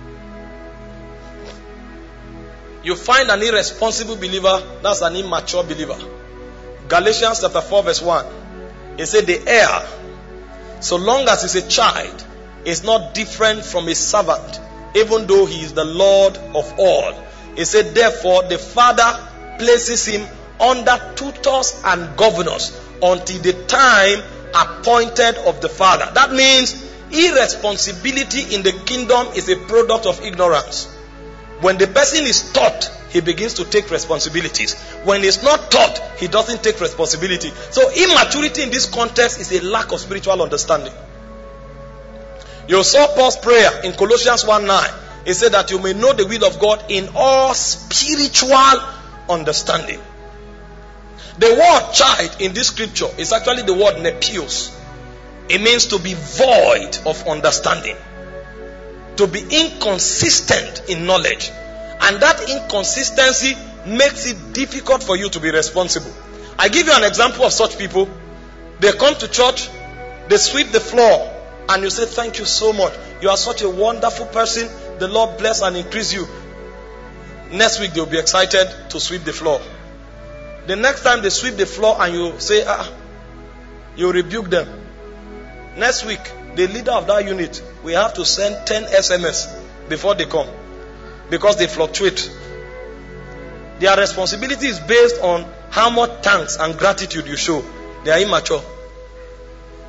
A: You find an irresponsible believer, that's an immature believer. Galatians chapter four verse one. It said the heir, so long as he's a child, is not different from a servant, even though he is the Lord of all. He said, therefore, the father places him under tutors and governors until the time appointed of the father. That means irresponsibility in the kingdom is a product of ignorance. When the person is taught, he begins to take responsibilities. When he's not taught, he doesn't take responsibility. So immaturity in this context is a lack of spiritual understanding. You saw Paul's prayer in Colossians one nine. He said that you may know the will of God in all spiritual understanding. The word child in this scripture is actually the word nepios. It means to be void of understanding. To be inconsistent in knowledge. And that inconsistency makes it difficult for you to be responsible. I give you an example of such people. They come to church, they sweep the floor, and you say, thank you so much. You are such a wonderful person. The Lord bless and increase you. Next week they'll be excited to sweep the floor. The next time they sweep the floor and you say, ah, you rebuke them. Next week, the leader of that unit, we have to send ten S M S before they come. Because they fluctuate. Their responsibility is based on how much thanks and gratitude you show. They are immature.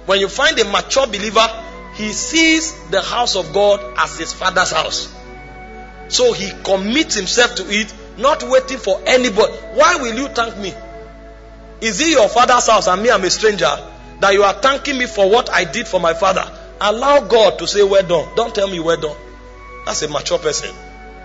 A: When you find a mature believer, he sees the house of God as his father's house. So he commits himself to it, not waiting for anybody. Why will you thank me? Is it your father's house and me, I'm a stranger, that you are thanking me for what I did for my father? Allow God to say, well done. Don't tell me well done. That's a mature person.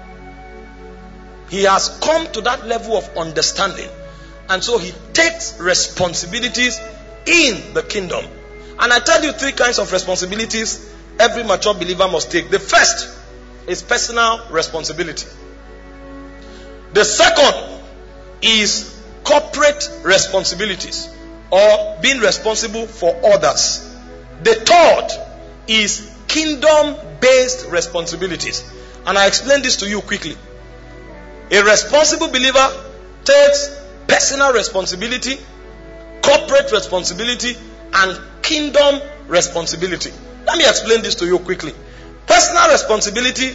A: He has come to that level of understanding. And so he takes responsibilities in the kingdom. And I tell you three kinds of responsibilities every mature believer must take. The first is personal responsibility. The second is corporate responsibilities, or being responsible for others. The third is kingdom-based responsibilities. And I explain this to you quickly. A responsible believer takes personal responsibility, corporate responsibility, and kingdom responsibility. Let me explain this to you quickly. Personal responsibility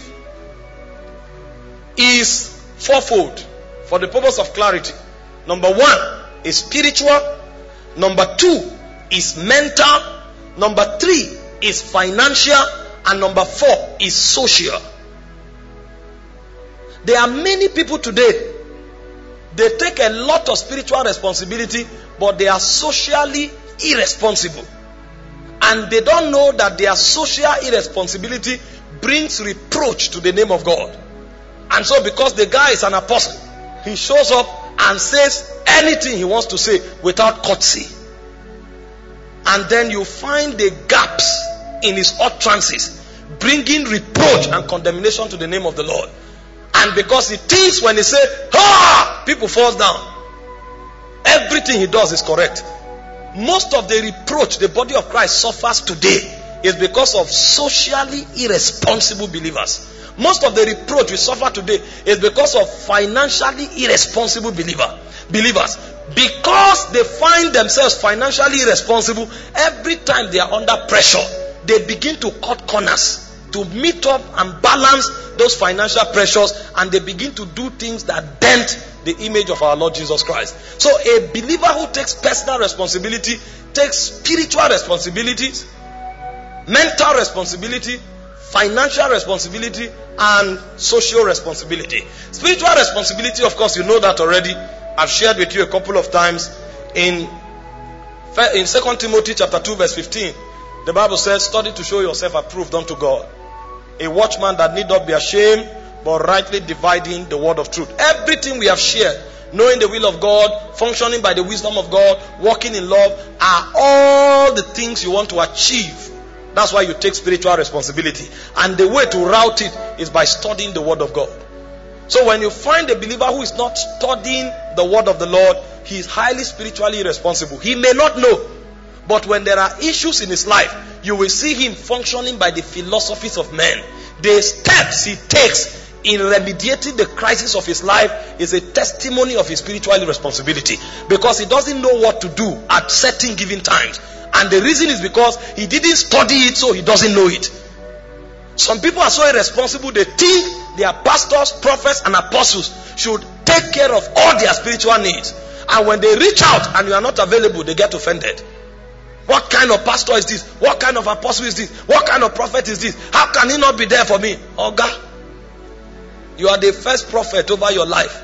A: is fourfold for the purpose of clarity. Number one is spiritual. Number two is mental. Number three is financial. And number four is social. There are many people today, they take a lot of spiritual responsibility, but they are socially irresponsible. And they don't know that their social irresponsibility brings reproach to the name of God. And so because the guy is an apostle, he shows up and says anything he wants to say without courtesy. And then you find the gaps in his utterances, bringing reproach and condemnation to the name of the Lord. And because he thinks when he says, ha! People falls down. Everything he does is correct. Most of the reproach the body of Christ suffers today is because of socially irresponsible believers. Most of the reproach we suffer today is because of financially irresponsible believer, believers. Because they find themselves financially irresponsible, every time they are under pressure, they begin to cut corners to meet up and balance those financial pressures, and they begin to do things that dent the image of our Lord Jesus Christ. So a believer who takes personal responsibility takes spiritual responsibilities, mental responsibility, financial responsibility, and social responsibility. Spiritual responsibility, of course, you know that already. I've shared with you a couple of times. In in Second Timothy chapter two verse fifteen, the Bible says, study to show yourself approved unto God, a watchman that need not be ashamed, but rightly dividing the word of truth. Everything we have shared, knowing the will of God, functioning by the wisdom of God, walking in love, are all the things you want to achieve. That's why you take spiritual responsibility. And the way to route it is by studying the word of God. So when you find a believer who is not studying the word of the Lord, he is highly spiritually irresponsible. He may not know, but when there are issues in his life, you will see him functioning by the philosophies of men. The steps he takes in remediating the crisis of his life is a testimony of his spiritual irresponsibility, because he doesn't know what to do at certain given times. And the reason is because he didn't study it, so he doesn't know it. Some people are so irresponsible, they think their pastors, prophets, and apostles should take care of all their spiritual needs. And when they reach out and you are not available, they get offended. What kind of pastor is this? What kind of apostle is this? What kind of prophet is this? How can he not be there for me? Oga, you are the first prophet over your life.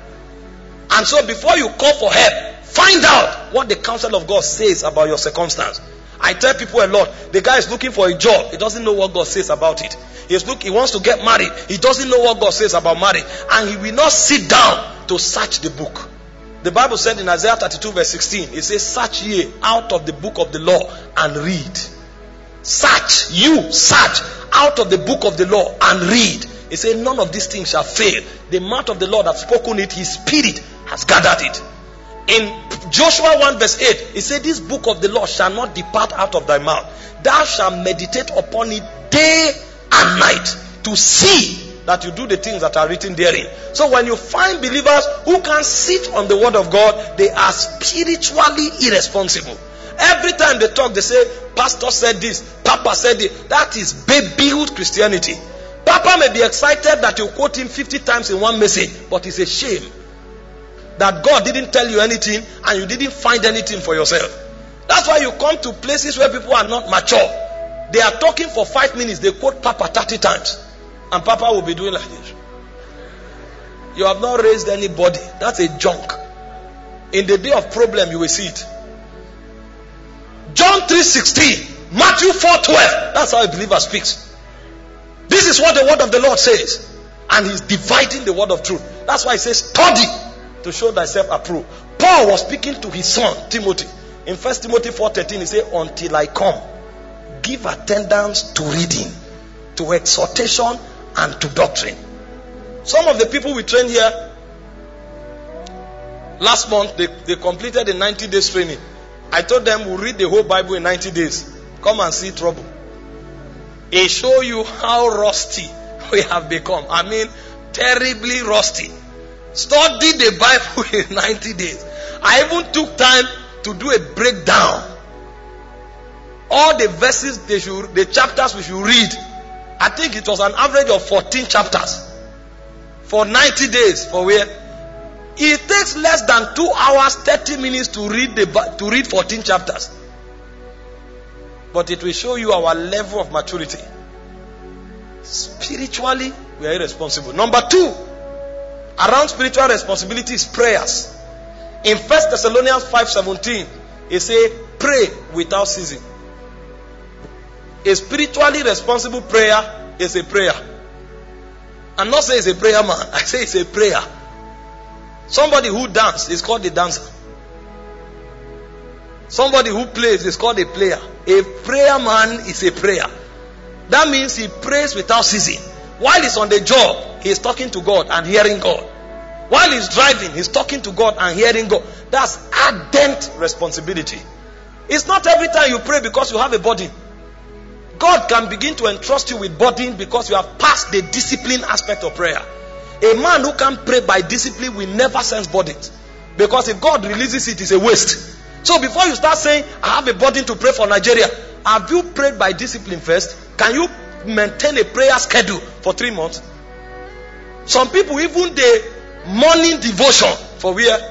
A: And so before you call for help, find out what the counsel of God says about your circumstance. I tell people a lot, the guy is looking for a job. He doesn't know what God says about it. He's look, he wants to get married. He doesn't know what God says about marriage. And he will not sit down to search the book. The Bible said in Isaiah thirty-two verse sixteen, it says, search ye out of the book of the law and read. Search, you search out of the book of the law and read. It says, none of these things shall fail. The mouth of the Lord hath spoken it, his spirit has gathered it. In Joshua one verse eight, it said, this book of the law shall not depart out of thy mouth. Thou shalt meditate upon it day and night, to see that you do the things that are written therein. So when you find believers who can sit on the word of God, they are spiritually irresponsible. Every time they talk, they say, pastor said this, papa said this. That is babyhood Christianity. Papa may be excited that you quote him fifty times in one message, but it's a shame that God didn't tell you anything and you didn't find anything for yourself. That's why you come to places where people are not mature. They are talking for five minutes. They quote Papa thirty times. And Papa will be doing like this. You have not raised anybody. That's a junk. In the day of problem, you will see it. John three sixteen, Matthew four twelve. That's how a believer speaks. This is what the word of the Lord says. And he's dividing the word of truth. That's why he says, study to show thyself approved. Paul was speaking to his son, Timothy. In First Timothy four thirteen, he said, until I come, give attendance to reading, to exhortation, and to doctrine. Some of the people we trained here, last month, they, they completed a ninety days training. I told them we'll read the whole Bible in ninety days. Come and see trouble. It show you how rusty we have become. I mean, terribly rusty. Study the Bible in ninety days. I even took time to do a breakdown. All the verses, they should, the chapters we should read. I think it was an average of fourteen chapters. For ninety days. For where? It takes less than two hours, thirty minutes to read the to read fourteen chapters. But it will show you our level of maturity. Spiritually, we are irresponsible. Number two, around spiritual responsibility is prayers. In First Thessalonians five seventeen, it says, pray without ceasing. A spiritually responsible prayer is a prayer. I'm not saying it's a prayer man. I say it's a prayer. Somebody who dances is called a dancer. Somebody who plays is called a player. A prayer man is a prayer. That means he prays without ceasing. While he's on the job, he's talking to God and hearing God. While he's driving, he's talking to God and hearing God. That's ardent responsibility. It's not every time you pray because you have a burden. God can begin to entrust you with burden because you have passed the discipline aspect of prayer. A man who can pray by discipline will never sense burdens. Because if God releases it, it's a waste. So before you start saying, I have a burden to pray for Nigeria, have you prayed by discipline first? Can you maintain a prayer schedule for three months? Some people, even the morning devotion for where?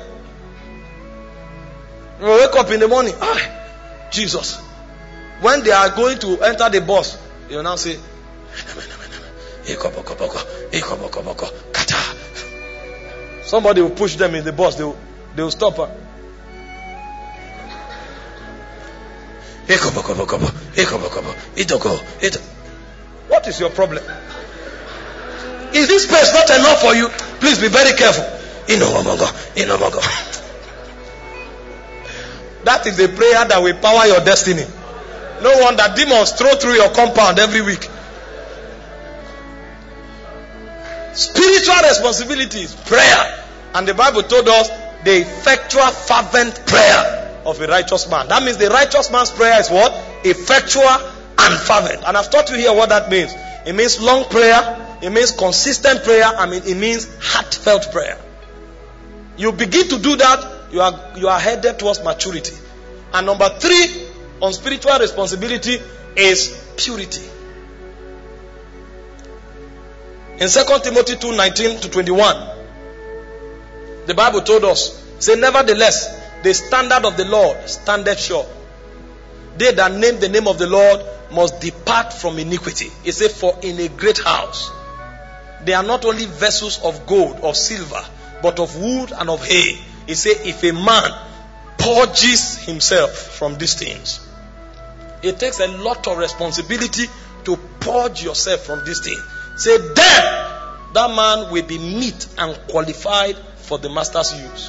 A: You wake up in the morning, ah, Jesus. When they are going to enter the bus, you now say, somebody will push them in the bus. They will, they will stop her. What is your problem? Is this space not enough for you? Please be very careful. That is a prayer that will power your destiny. No wonder demons throw through your compound every week. Spiritual responsibility is prayer. And the Bible told us the effectual fervent prayer of a righteous man. That means the righteous man's prayer is what? Effectual and fervent. And I've taught you here what that means. It means long prayer. It means consistent prayer. I mean, it means heartfelt prayer. You begin to do that, you are you are headed towards maturity. And number three on spiritual responsibility is purity. In Second Timothy two nineteen to twenty-one, the Bible told us, say, nevertheless, the standard of the Lord standeth sure. They that name the name of the Lord must depart from iniquity. It said, for in a great house, they are not only vessels of gold or silver, but of wood and of hay. It said, if a man purges himself from these things. It takes a lot of responsibility to purge yourself from these things. Say, then that man will be meet and qualified for the master's use.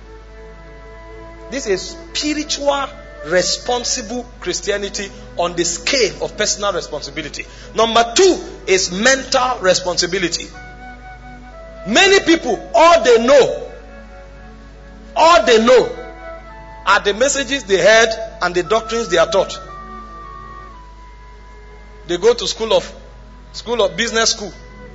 A: This is spiritual, responsible Christianity on the scale of personal responsibility. Number two is mental responsibility. Many people, all they know, all they know are the messages they heard and the doctrines they are taught. They go to school of school of business school.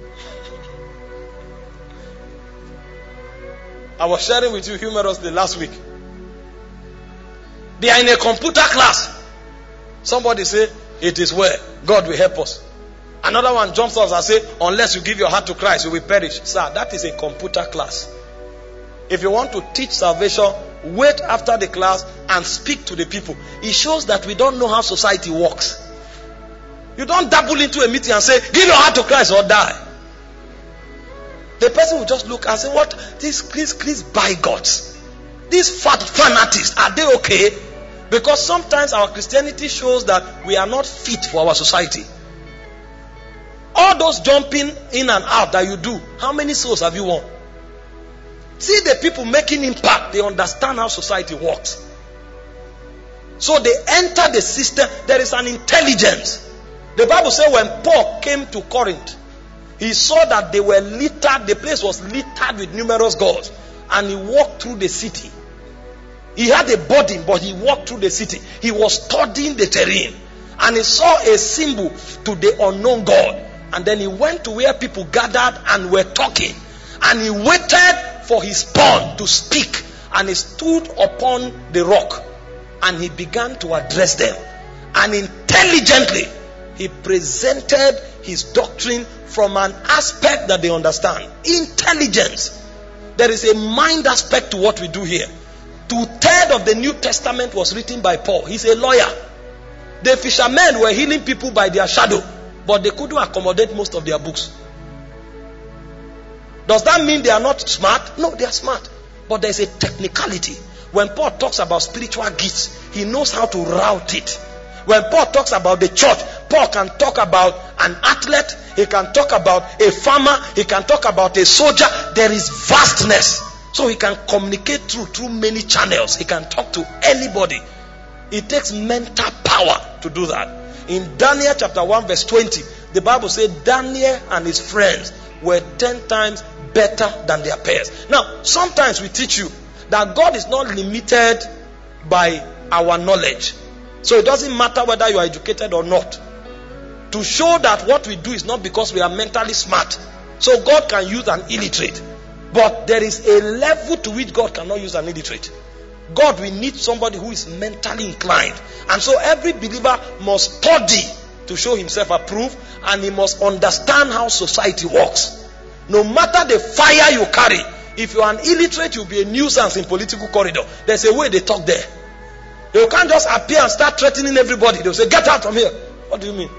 A: I was sharing with you humorously last week. They are in a computer class. Somebody say, it is well. God will help us. Another one jumps up and say, unless you give your heart to Christ, you will perish. Sir, that is a computer class. If you want to teach salvation, wait after the class and speak to the people. It shows that we don't know how society works. You don't dabble into a meeting and say, give your heart to Christ or die. The person will just look and say, what? These, these, these bigots, these fat fanatics, are they okay? Because sometimes our Christianity shows that we are not fit for our society. All those jumping in and out that you do, how many souls have you won? See the people making impact. They understand how society works. So they enter the system. There is an intelligence. The Bible says when Paul came to Corinth, he saw that they were littered. The place was littered with numerous gods. And he walked through the city. He had a burden, but he walked through the city. He was studying the terrain. And he saw a symbol to the unknown God. And then he went to where people gathered and were talking. And he waited for his turn to speak. And he stood upon the rock. And he began to address them. And intelligently, he presented his doctrine from an aspect that they understand. Intelligence. There is a mind aspect to what we do here. Two-thirds of the New Testament was written by Paul. He's a lawyer. The fishermen were healing people by their shadow. But they couldn't accommodate most of their books. Does that mean they are not smart? No, they are smart. But there is a technicality. When Paul talks about spiritual gifts, he knows how to route it. When Paul talks about the church, Paul can talk about an athlete, he can talk about a farmer, he can talk about a soldier. There is vastness. So he can communicate through, through many channels. He can talk to anybody. It takes mental power to do that. In Daniel chapter one verse twenty, the Bible says Daniel and his friends were ten times better than their peers. Now, sometimes we teach you that God is not limited by our knowledge. So it doesn't matter whether you are educated or not. To show that what we do is not because we are mentally smart. So God can use an illiterate. But there is a level to which God cannot use an illiterate. God will need somebody who is mentally inclined. And so every believer must study to show himself approved, and he must understand how society works. No matter the fire you carry, if you are an illiterate, you'll be a nuisance in political corridor. There's a way they talk there. You can't just appear and start threatening everybody. They'll say, get out from here. What do you mean?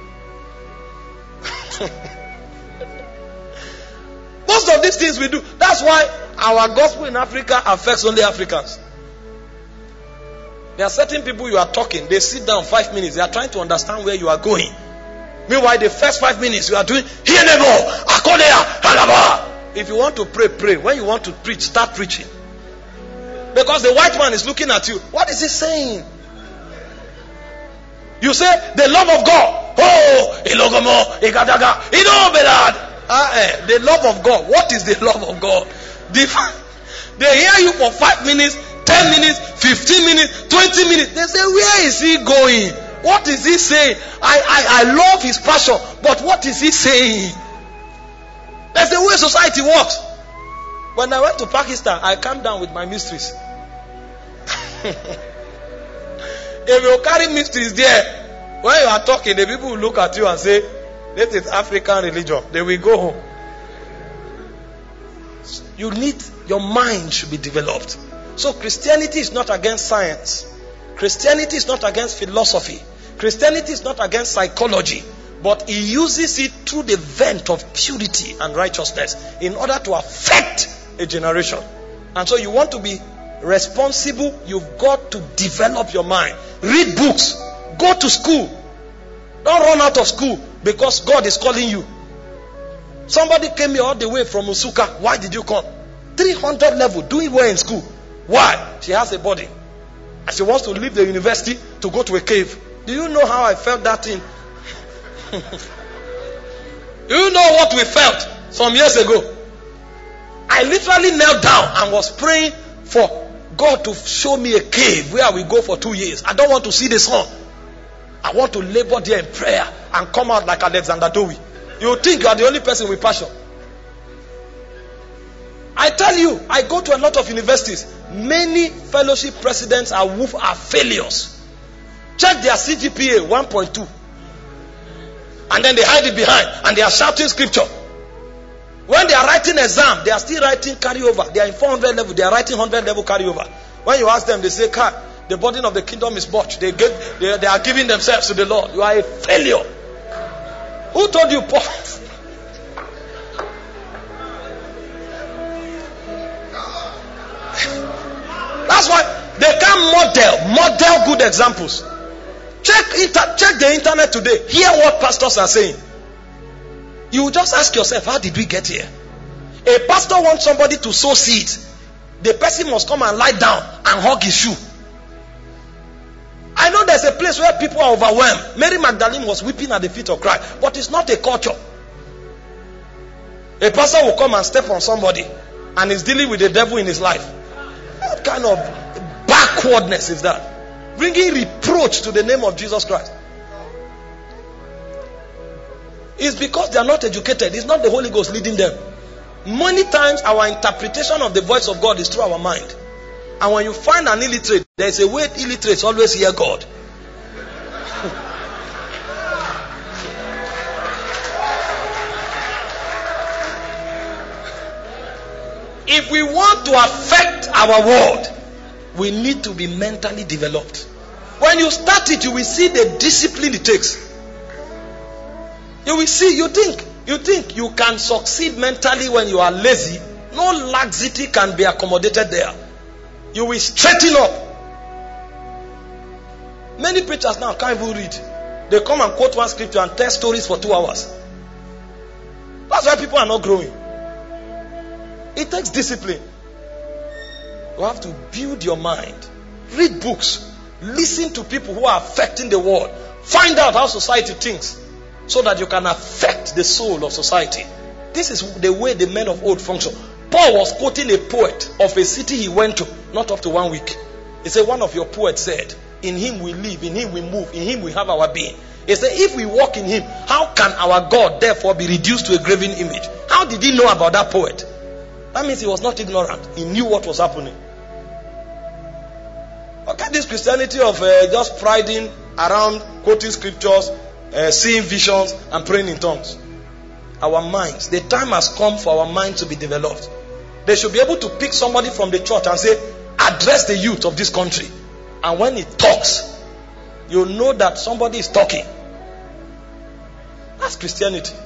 A: Most of these things we do. That's why our gospel in Africa affects only Africans. There are certain people you are talking, they sit down five minutes, they are trying to understand where you are going. Meanwhile, the first five minutes you are doing, here neighbor, akodea, halaba. If you want to pray, pray. When you want to preach, start preaching. Because the white man is looking at you. What is he saying? You say, the love of God. Oh, ilogomo, igadaga, ido Ah, eh, the love of God. What is the love of God? The, they hear you for five minutes, ten minutes, fifteen minutes, twenty minutes. They say, where is he going? What is he saying? I, I, I love his passion, but what is he saying? That's the way society works. When I went to Pakistan, I calmed down with my mysteries. If you carry mysteries there, when you are talking, the people will look at you and say, this is African religion. They will go home. You need, your mind should be developed. So Christianity is not against science. Christianity is not against philosophy. Christianity is not against psychology. But he uses it through the vent of purity and righteousness in order to affect a generation. And so you want to be responsible, you've got to develop your mind. Read books. Go to school. Don't run out of school because God is calling you. Somebody came here all the way from Usuka. Why did you come? three hundred level, doing well in school. Why? She has a body. And she wants to leave the university to go to a cave. Do you know how I felt that thing? Do you know what we felt some years ago? I literally knelt down and was praying for God to show me a cave where we go for two years. I don't want to see the sun. I want to labor there in prayer and come out like Alexander Dowie. You think you are the only person with passion. I tell you, I go to a lot of universities. Many fellowship presidents are woof are failures. Check their C G P A one point two. And then they hide it behind and they are shouting scripture. When they are writing exam, they are still writing carryover. They are in four hundred level, they are writing one hundred level carryover. When you ask them, they say, "Car, the burden of the kingdom is much." They give, they, they are giving themselves to the Lord. You are a failure. Who told you, Paul? That's why they can't model, model good examples. Check inter, check the internet today. Hear what pastors are saying. You just ask yourself, how did we get here? A pastor wants somebody to sow seeds. The person must come and lie down and hug his shoe. I know there's a place where people are overwhelmed. Mary Magdalene was weeping at the feet of Christ, but it's not a culture. A pastor will come and step on somebody and is dealing with the devil in his life. What kind of backwardness is that? Bringing reproach to the name of Jesus Christ. It's because they are not educated. It's not the Holy Ghost leading them. Many times our interpretation of the voice of God is through our mind. And when you find an illiterate, there is a way illiterates always hear God. If we want to affect our world, we need to be mentally developed. When you start it, you will see the discipline it takes. You will see, you think, you think you can succeed mentally when you are lazy. No laxity can be accommodated there. You will straighten up. Many preachers now can't even read. They come and quote one scripture and tell stories for two hours. That's why people are not growing. It takes discipline. You have to build your mind. Read books. Listen to people who are affecting the world. Find out how society thinks, so that you can affect the soul of society. This is the way the men of old function. Paul was quoting a poet of a city he went to, not up to one week. He said, one of your poets said, "In him we live, in him we move, in him we have our being." He said, if we walk in him, how can our God therefore be reduced to a graven image? How did he know about that poet? That means he was not ignorant. He knew what was happening. Okay, this Christianity of uh, just priding around quoting scriptures, uh, seeing visions, and praying in tongues. Our minds, the time has come for our minds to be developed. They should be able to pick somebody from the church and say, address the youth of this country. And when it talks, you know that somebody is talking. That's Christianity.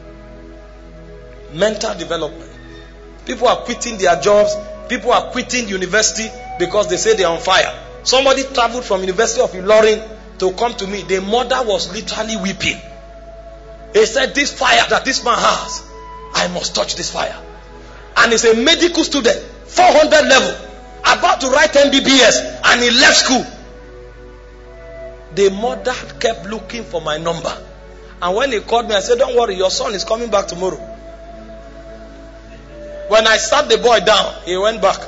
A: Mental development. People are quitting their jobs. People are quitting university because they say they are on fire. Somebody traveled from University of Ilorin to come to me. The mother was literally weeping. He said, this fire that this man has, I must touch this fire. And he's a medical student, four hundred level, about to write M B B S, and he left school. The mother kept looking for my number. And when he called me, I said, don't worry, your son is coming back tomorrow. When I sat the boy down, he went back.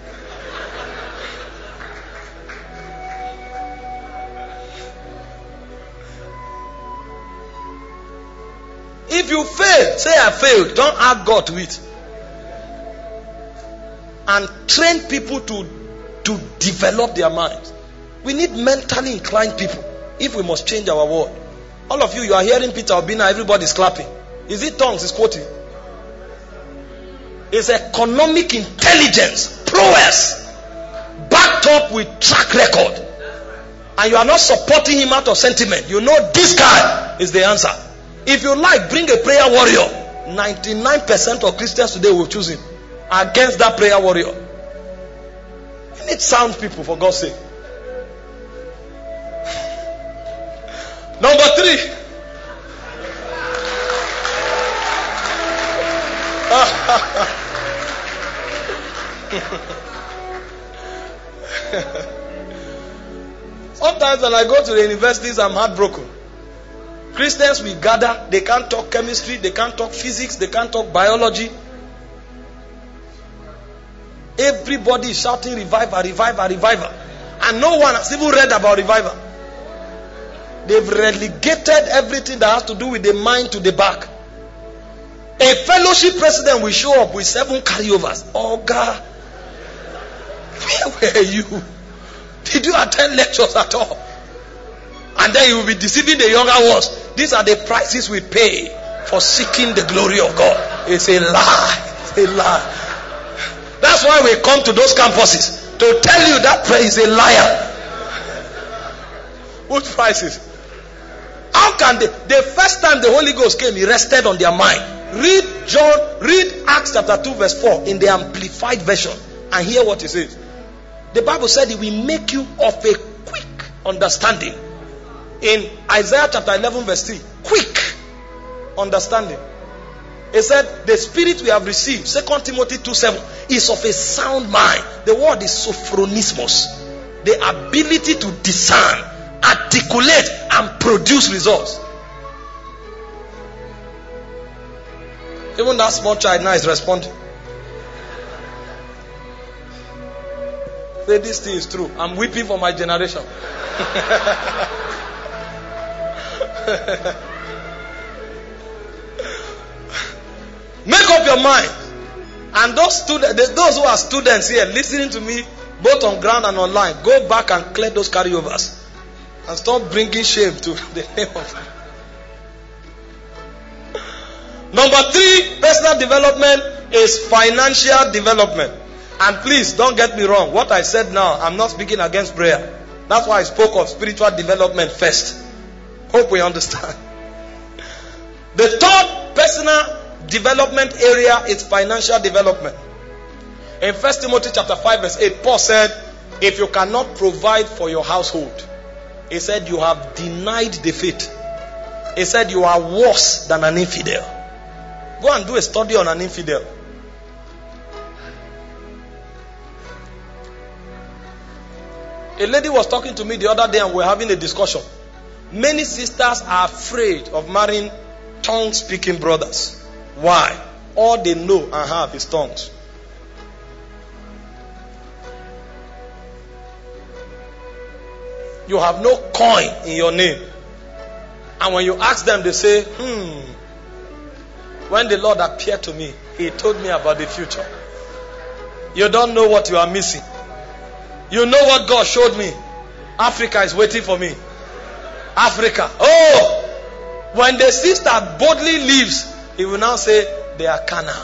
A: If you fail, say I failed. Don't add God to it. And train people to, to develop their minds. We need mentally inclined people if we must change our world. All of you, you are hearing Peter Obina, everybody's clapping. Is it tongues he's quoting? It's economic intelligence, prowess, backed up with track record. And you are not supporting him out of sentiment. You know this guy is the answer. If you like, bring a prayer warrior. ninety-nine percent of Christians today will choose him against that prayer warrior. You need sound people, for God's sake. Number three. Sometimes when I go to the universities, I'm heartbroken. Christians will gather, they can't talk chemistry, they can't talk physics, they can't talk biology. Everybody is shouting revival, revival, revival. And no one has even read about revival. They've relegated everything that has to do with the mind to the back. A fellowship president will show up with seven carryovers. Oh God, where were you? Did you attend lectures at all? And then you will be deceiving the younger ones. These are the prices we pay for seeking the glory of God. It's a lie. It's a lie. That's why we come to those campuses to tell you that prayer is a liar. Which prices? How can they? The first time the Holy Ghost came, he rested on their mind. Read John, read Acts chapter two verse four in the Amplified Version and hear what it says. The Bible said it will make you of a quick understanding. In Isaiah chapter eleven verse three, quick understanding. It said the spirit we have received, Second Timothy two seven, is of a sound mind. The word is sophronismos. The ability to discern, articulate and produce results. Even that small child now is responding. Say, this thing is true. I'm weeping for my generation. Make up your mind. And those students, those who are students here listening to me, both on ground and online, go back and clear those carryovers and stop bringing shame to the name of God. Number three, personal development is financial development. And please don't get me wrong. What I said now, I'm not speaking against prayer. That's why I spoke of spiritual development first. Hope we understand. The third personal development area is financial development. In First Timothy chapter five verse eight, Paul said, if you cannot provide for your household, he said you have denied the faith. He said you are worse than an infidel. Go and do a study on an infidel. A lady was talking to me the other day and we were having a discussion. Many sisters are afraid of marrying tongue-speaking brothers. Why? All they know and have is tongues. You have no coin in your name. And when you ask them, they say, hmm, when the Lord appeared to me, He told me about the future. You don't know what you are missing. You know what God showed me. Africa is waiting for me. Africa. Oh! When the sister boldly leaves, he will now say, they are carnal.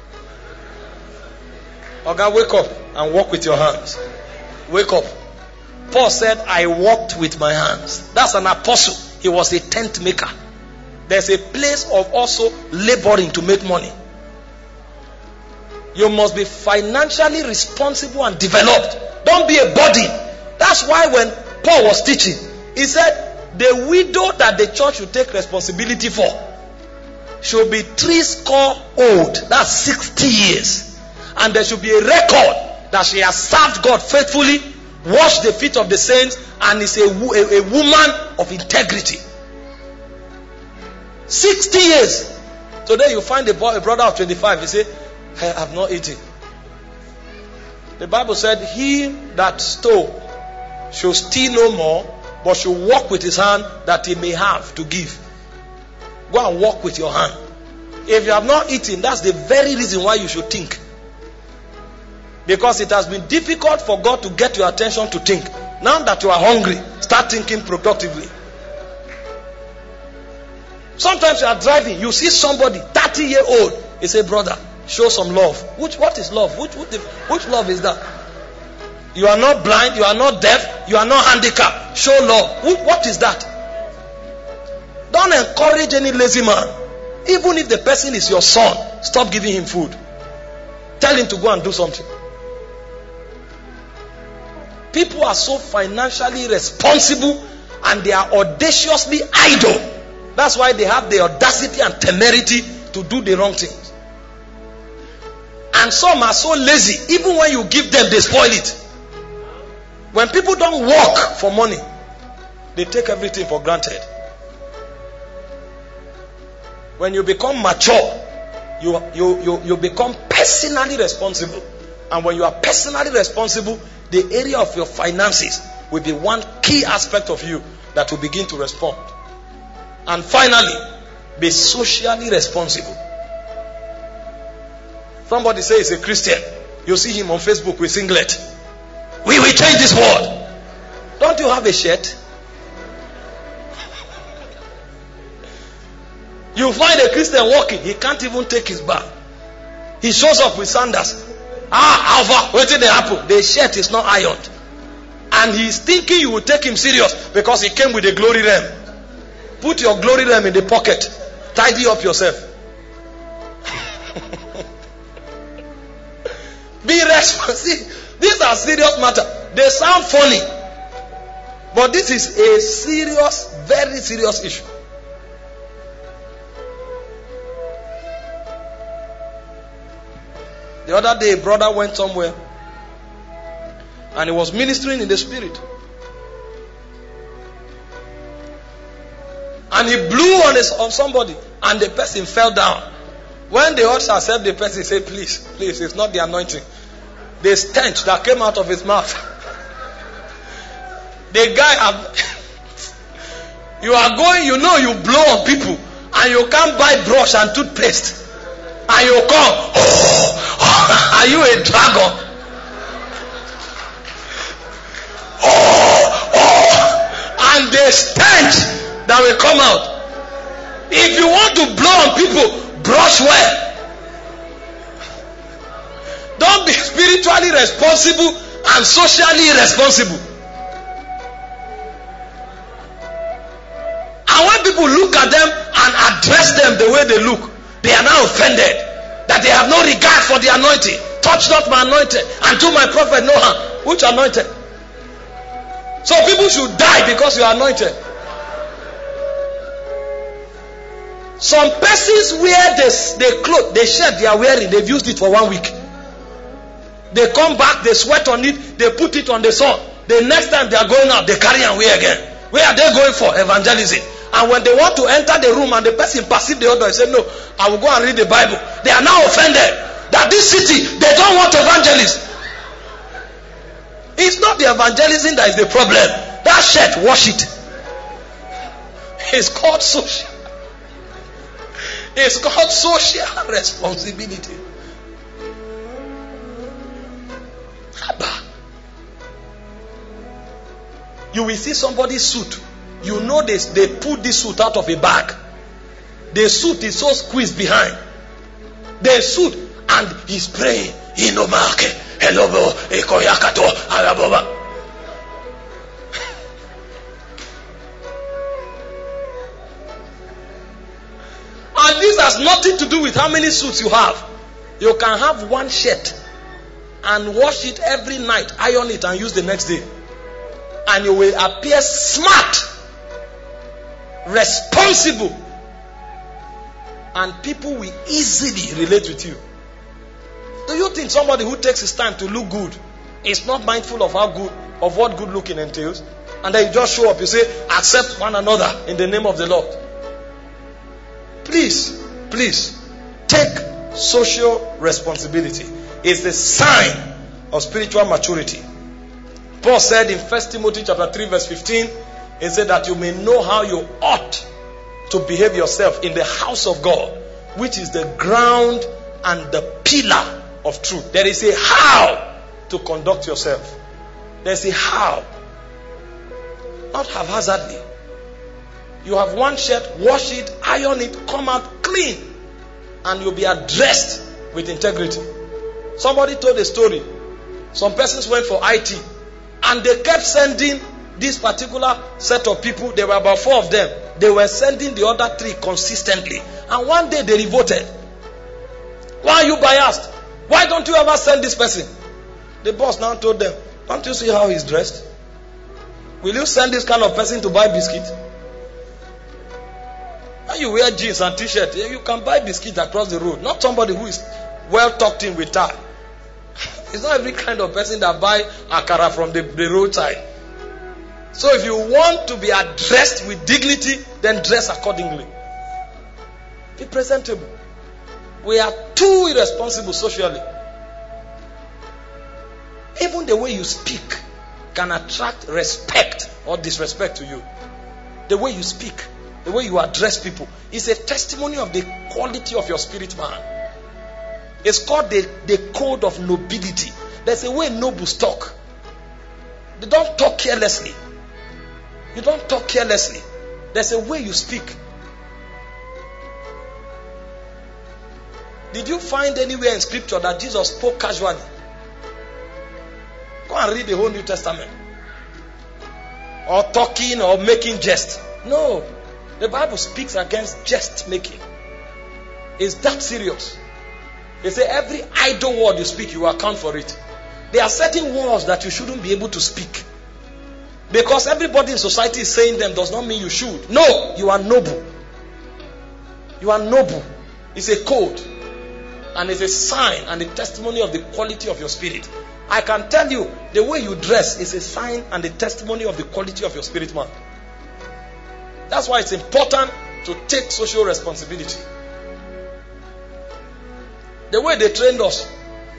A: Okay, wake up and walk with your hands. Wake up. Paul said, I walked with my hands. That's an apostle. He was a tent maker. There's a place of also laboring to make money. You must be financially responsible and developed. Don't be a body. That's why when Paul was teaching, he said, the widow that the church should take responsibility for should be three score old. That's sixty years. And there should be a record that she has served God faithfully, washed the feet of the saints, and is a, a, a woman of integrity. sixty years. Today you find a, boy, a brother of twenty-five, he say, I have not eaten. The Bible said, he that stole shall steal no more, but shall walk with his hand that he may have to give. Go and walk with your hand. If you have not eaten, that's the very reason why you should think. Because it has been difficult for God to get your attention to think. Now that you are hungry, start thinking productively. Sometimes you are driving, you see somebody thirty year old. You say, brother, show some love. Which what is love? Which which, which love is that? You are not blind, you are not deaf, you are not handicapped. Show love. Which, what is that? Don't encourage any lazy man. Even if the person is your son, stop giving him food. Tell him to go and do something. People are so financially responsible and they are audaciously idle. That's why they have the audacity and temerity to do the wrong things. And some are so lazy, even when you give them, they spoil it. When people don't work for money, they take everything for granted. When you become mature, you, you, you, you become personally responsible. And when you are personally responsible, the area of your finances will be one key aspect of you that will begin to respond. And finally, be socially responsible. Somebody says he's a Christian. You see him on Facebook with singlet. We will change this world. Don't you have a shirt? You find a Christian walking, he can't even take his bath. He shows up with sandals. Ah, Alpha, what did they happen? The shirt is not ironed. And he's thinking you will take him serious because he came with a glory realm. Put your glory realm in the pocket. Tidy up yourself. Be responsive. These are serious matters. They sound funny. But this is a serious, very serious issue. The other day, a brother went somewhere and he was ministering in the spirit. And he blew on, his, on somebody and the person fell down. When the usher said the person, said, please, please, it's not the anointing. The stench that came out of his mouth. The guy, have, you are going, you know you blow on people and you can't buy brush and toothpaste. And you come, oh, are you a dragon? Oh, oh, and the stench that will come out. If you want to blow on people, brush well. Don't be spiritually responsible and socially irresponsible. And when people look at them and address them the way they look, they are now offended that they have no regard for the anointing. Touch not my anointed, and do my prophet no harm. Which anointed? So people should die because you are anointed. Some persons wear this, the clothes, the shirt they are wearing, they've used it for one week. They come back, they sweat on it, they put it on the sun. The next time they are going out, they carry and wear again. Where are they going for? Evangelism. And when they want to enter the room and the person perceives the other and say, no, I will go and read the Bible. They are now offended that this city, they don't want evangelists. It's not the evangelism that is the problem. That shirt, wash it. It's called social. It's called social responsibility. You will see somebody's suit. You know this, they put this suit out of a bag. The suit is so squeezed behind. The suit, and he's praying. And this has nothing to do with how many suits you have. You can have one shirt and wash it every night, iron it and use the next day. And you will appear smart, responsible, and people will easily relate with you. Do you think somebody who takes his time to look good is not mindful of how good, of what good looking entails? And then you just show up, you say, accept one another in the name of the Lord. Please, please, take social responsibility. It's the sign of spiritual maturity. Paul said in First Timothy chapter three verse fifteen, he said that you may know how you ought to behave yourself in the house of God, which is the ground and the pillar of truth. There is a how to conduct yourself. There's a how. Not haphazardly. You have one shirt, wash it, iron it, come out clean, and you'll be addressed with integrity. Somebody told a story. Some persons went for I T, and they kept sending this particular set of people. There were about four of them. They were sending the other three consistently. And one day they revolted. Why are you biased? Why don't you ever send this person? The boss now told them, don't you see how he's dressed? Will you send this kind of person to buy biscuit? When you wear jeans and t-shirt, you can buy biscuit across the road. Not somebody who is well tucked in with tie. It's not every kind of person that buy akara from the, the roadside. So if you want to be addressed with dignity, then dress accordingly. Be presentable. We are too irresponsible socially. Even the way you speak can attract respect or disrespect to you. The way you speak, the way you address people is a testimony of the quality of your spirit man. It's called the, the code of nobility. There's a way nobles talk. They don't talk carelessly. You don't talk carelessly. There's a way you speak. Did you find anywhere in scripture that Jesus spoke casually? Go and read the whole New Testament. Or talking or making jest. No. The Bible speaks against jest making. It's that serious. They say every idle word you speak, you account for it. There are certain words that you shouldn't be able to speak. Because everybody in society is saying them does not mean you should. No, you are noble. You are noble. It's a code. And it's a sign and a testimony of the quality of your spirit. I can tell you, the way you dress is a sign and a testimony of the quality of your spirit, man. That's why it's important to take social responsibility. The way they trained us.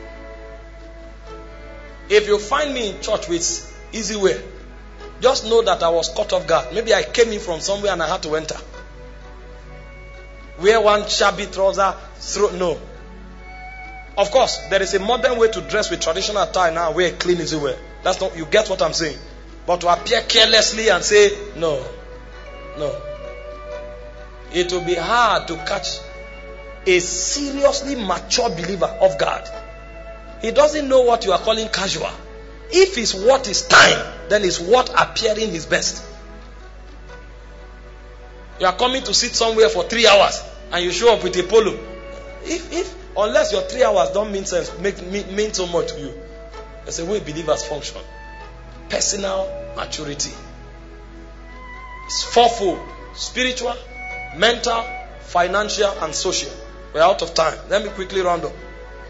A: If you find me in church with easy wear, just know that I was caught off guard. Maybe I came in from somewhere and I had to enter. Wear one shabby trouser, throw, no. Of course, there is a modern way to dress with traditional attire now, wear clean easy wear. That's not, you get what I'm saying. But to appear carelessly and say, no, no. It will be hard to catch a seriously mature believer off guard. He doesn't know what you are calling casual. If it's what is time, then it's what appearing his best. You are coming to sit somewhere for three hours and you show up with a polo. If, if, unless your three hours don't mean sense, make mean, mean so much to you. That's the way believers function. Personal maturity. It's fourfold: spiritual, mental, financial, and social. We're out of time. Let me quickly round up.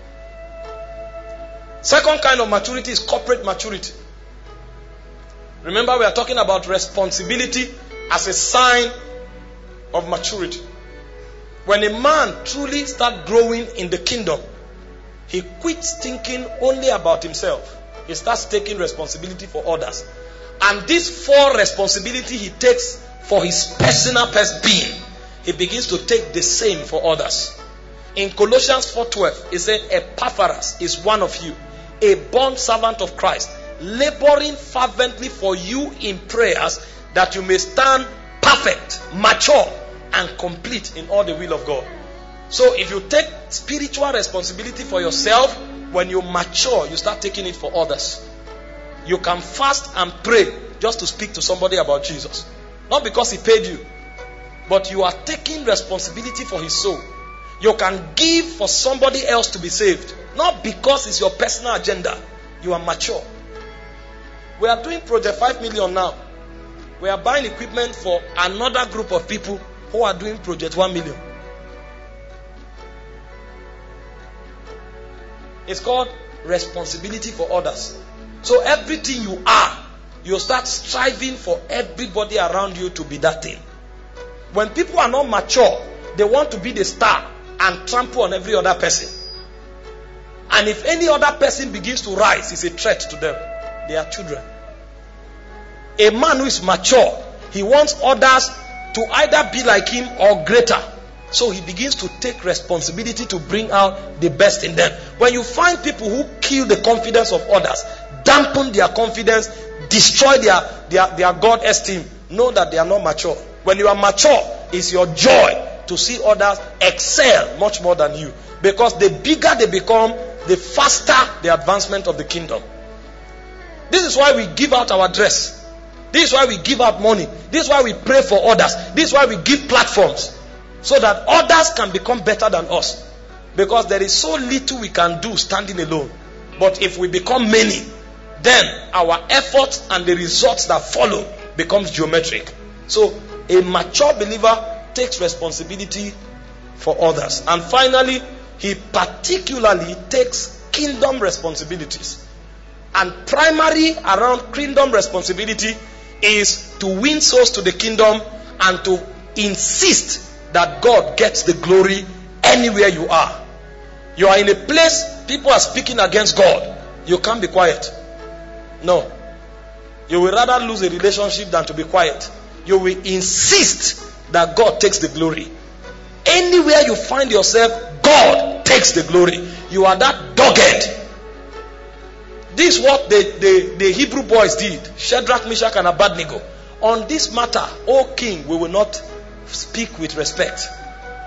A: Second kind of maturity is corporate maturity. Remember, we are talking about responsibility as a sign of maturity. When a man truly starts growing in the kingdom, he quits thinking only about himself. He starts taking responsibility for others. And this full responsibility he takes for his personal being, he begins to take the same for others. In Colossians four twelve, it said, Epaphras is one of you, a bond servant of Christ, laboring fervently for you in prayers, that you may stand perfect, mature, and complete in all the will of God. So if you take spiritual responsibility for yourself, when you mature, you start taking it for others. You can fast and pray just to speak to somebody about Jesus. Not because he paid you, but you are taking responsibility for his soul. You can give for somebody else to be saved. Not because it's your personal agenda. You are mature. We are doing Project five million now. We are buying equipment for another group of people who are doing Project one million. It's called responsibility for others. So everything you are, you start striving for everybody around you to be that thing. When people are not mature, they want to be the star and trample on every other person. And if any other person begins to rise, it's a threat to them. They are children. A man who is mature, he wants others to either be like him or greater. So he begins to take responsibility to bring out the best in them. When you find people who kill the confidence of others, dampen their confidence, destroy their, their, their God esteem, know that they are not mature. When you are mature, it's your joy to see others excel much more than you. Because the bigger they become, the faster the advancement of the kingdom. This is why we give out our dress. This is why we give out money. This is why we pray for others. This is why we give platforms. So that others can become better than us. Because there is so little we can do standing alone. But if we become many, then our efforts and the results that follow becomes geometric. So a mature believer takes responsibility for others. And finally, he particularly takes kingdom responsibilities. And primary around kingdom responsibility is to win souls to the kingdom and to insist that God gets the glory anywhere you are. You are in a place people are speaking against God. You can't be quiet. No. You will rather lose a relationship than to be quiet. You will insist that God takes the glory. Anywhere you find yourself, God takes the glory. You are that dogged. This is what the, the, the Hebrew boys did. Shadrach, Meshach, and Abednego. On this matter, O king, we will not speak with respect.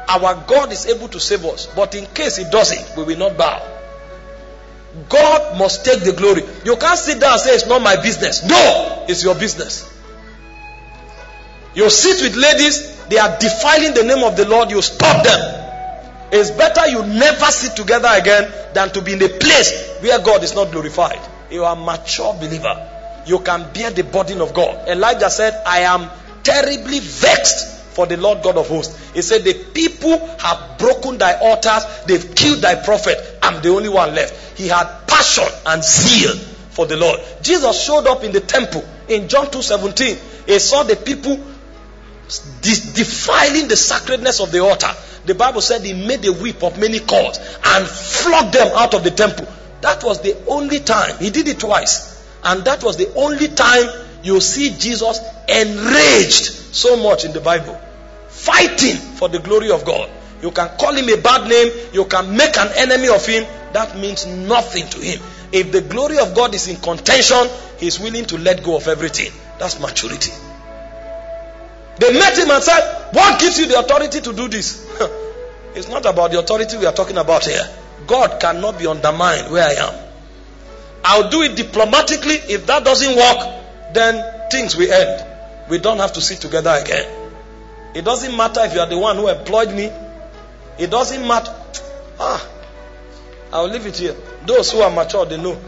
A: Our God is able to save us. But in case He doesn't, we will not bow. God must take the glory. You can't sit down and say it's not my business. No, it's your business. You sit with ladies, they are defiling the name of the Lord, you stop them. It's better you never sit together again than to be in a place where God is not glorified. You are a mature believer. You can bear the burden of God. Elijah said, I am terribly vexed for the Lord God of hosts. He said, the people have broken thy altars, they've killed thy prophet. I'm the only one left. He had passion and zeal for the Lord. Jesus showed up in the temple in John two seventeen. He saw the people de- defiling the sacredness of the altar. The Bible said he made a whip of many cords and flogged them out of the temple. That was the only time. He did it twice. And that was the only time you see Jesus enraged so much in the Bible, fighting for the glory of God. You can call him a bad name, you can make an enemy of him. That means nothing to him. If the glory of God is in contention, he's willing to let go of everything. That's maturity. They met him and said, what gives you the authority to do this? It's not about the authority we are talking about here. God cannot be undermined where I am. I'll do it diplomatically. If that doesn't work, then things will end. We don't have to sit together again. It doesn't matter if you are the one who employed me. It doesn't matter. Ah, I'll leave it here. Those who are mature, they know.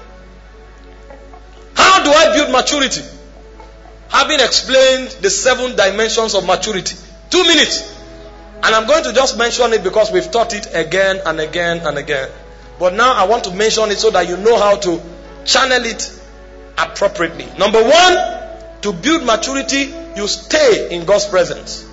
A: How do I build maturity? Having explained the seven dimensions of maturity. Two minutes. And I'm going to just mention it because we've taught it again and again and again. But now I want to mention it so that you know how to channel it appropriately. Number one, to build maturity, you stay in God's presence.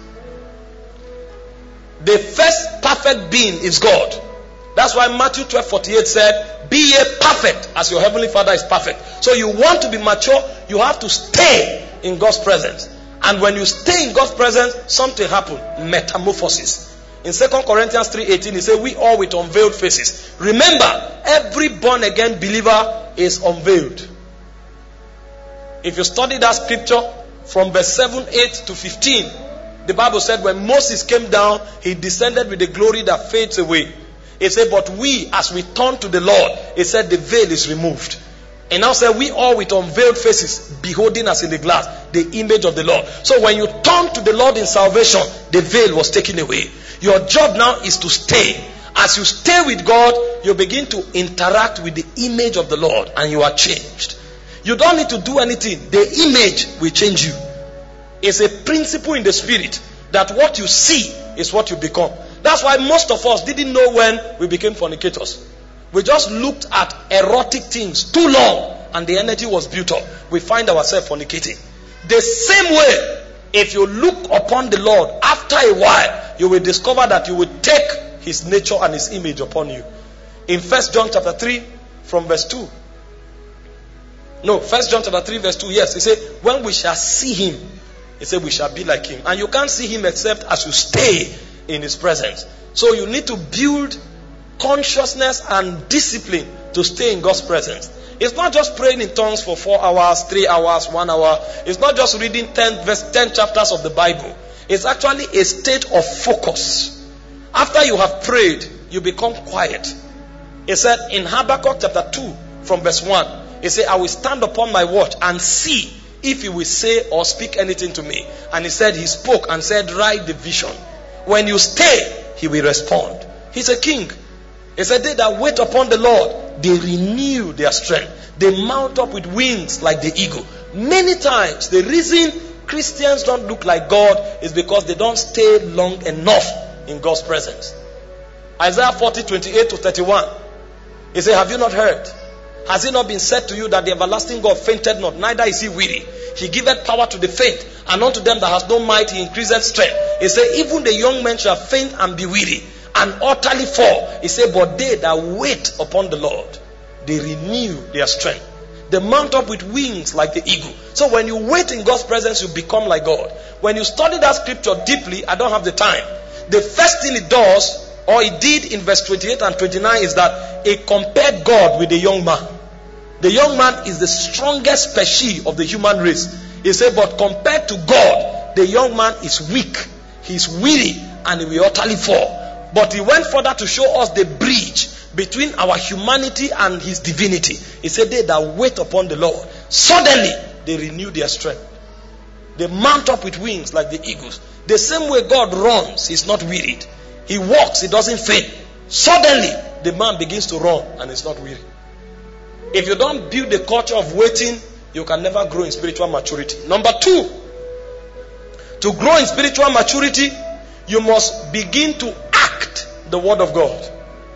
A: The first perfect being is God. That's why Matthew twelve forty-eight said, be ye perfect as your heavenly Father is perfect. So you want to be mature, you have to stay in God's presence. And when you stay in God's presence, something happens. Metamorphosis. In Second Corinthians three eighteen, he said, we all with unveiled faces. Remember, every born again believer is unveiled. If you study that scripture from verse seven, eight to fifteen, the Bible said when Moses came down, he descended with the glory that fades away. It said, but we, as we turn to the Lord, it said the veil is removed. And now said, we all with unveiled faces, beholding as in the glass, the image of the Lord. So when you turn to the Lord in salvation, the veil was taken away. Your job now is to stay. As you stay with God, you begin to interact with the image of the Lord, and you are changed. You don't need to do anything. The image will change you. It's a principle in the spirit that what you see is what you become. That's why most of us didn't know when we became fornicators. We just looked at erotic things too long and the energy was built up. We find ourselves fornicating. The same way, if you look upon the Lord, after a while, you will discover that you will take his nature and his image upon you. In First John chapter three, from verse two. No, First John chapter three, verse two. Yes, he said, when we shall see him, he said we shall be like him. And you can't see him except as you stay in his presence. So you need to build consciousness and discipline to stay in God's presence. It's not just praying in tongues for four hours, three hours, one hour. It's not just reading ten, verse, ten chapters of the Bible. It's actually a state of focus. After you have prayed, you become quiet. It said in Habakkuk chapter two, from verse one, it said, I will stand upon my watch and see if he will say or speak anything to me. And he said, he spoke and said, write the vision. When you stay, he will respond. He's a king. He said, they that wait upon the Lord, they renew their strength. They mount up with wings like the eagle. Many times, the reason Christians don't look like God is because they don't stay long enough in God's presence. Isaiah forty, twenty-eight to thirty-one. He said, have you not heard? Has it not been said to you that the everlasting God fainted not, neither is he weary? He giveth power to the faint, and unto them that has no might he increaseth strength. He said, even the young men shall faint and be weary, and utterly fall. He said, but they that wait upon the Lord, they renew their strength. They mount up with wings like the eagle. So when you wait in God's presence, you become like God. When you study that scripture deeply, I don't have the time. The first thing it does, or it did in verse twenty-eight and twenty-nine, is that it compared God with the young man. The young man is the strongest species of the human race. He said, but compared to God, the young man is weak. He's weary and he will utterly fall. But he went further to show us the bridge between our humanity and his divinity. He said, they that wait upon the Lord, suddenly they renew their strength. They mount up with wings like the eagles. The same way God runs, he's not wearied. He walks, he doesn't faint. Suddenly, the man begins to run and is not weary. If you don't build the culture of waiting, you can never grow in spiritual maturity. Number two, to grow in spiritual maturity, you must begin to act the word of God.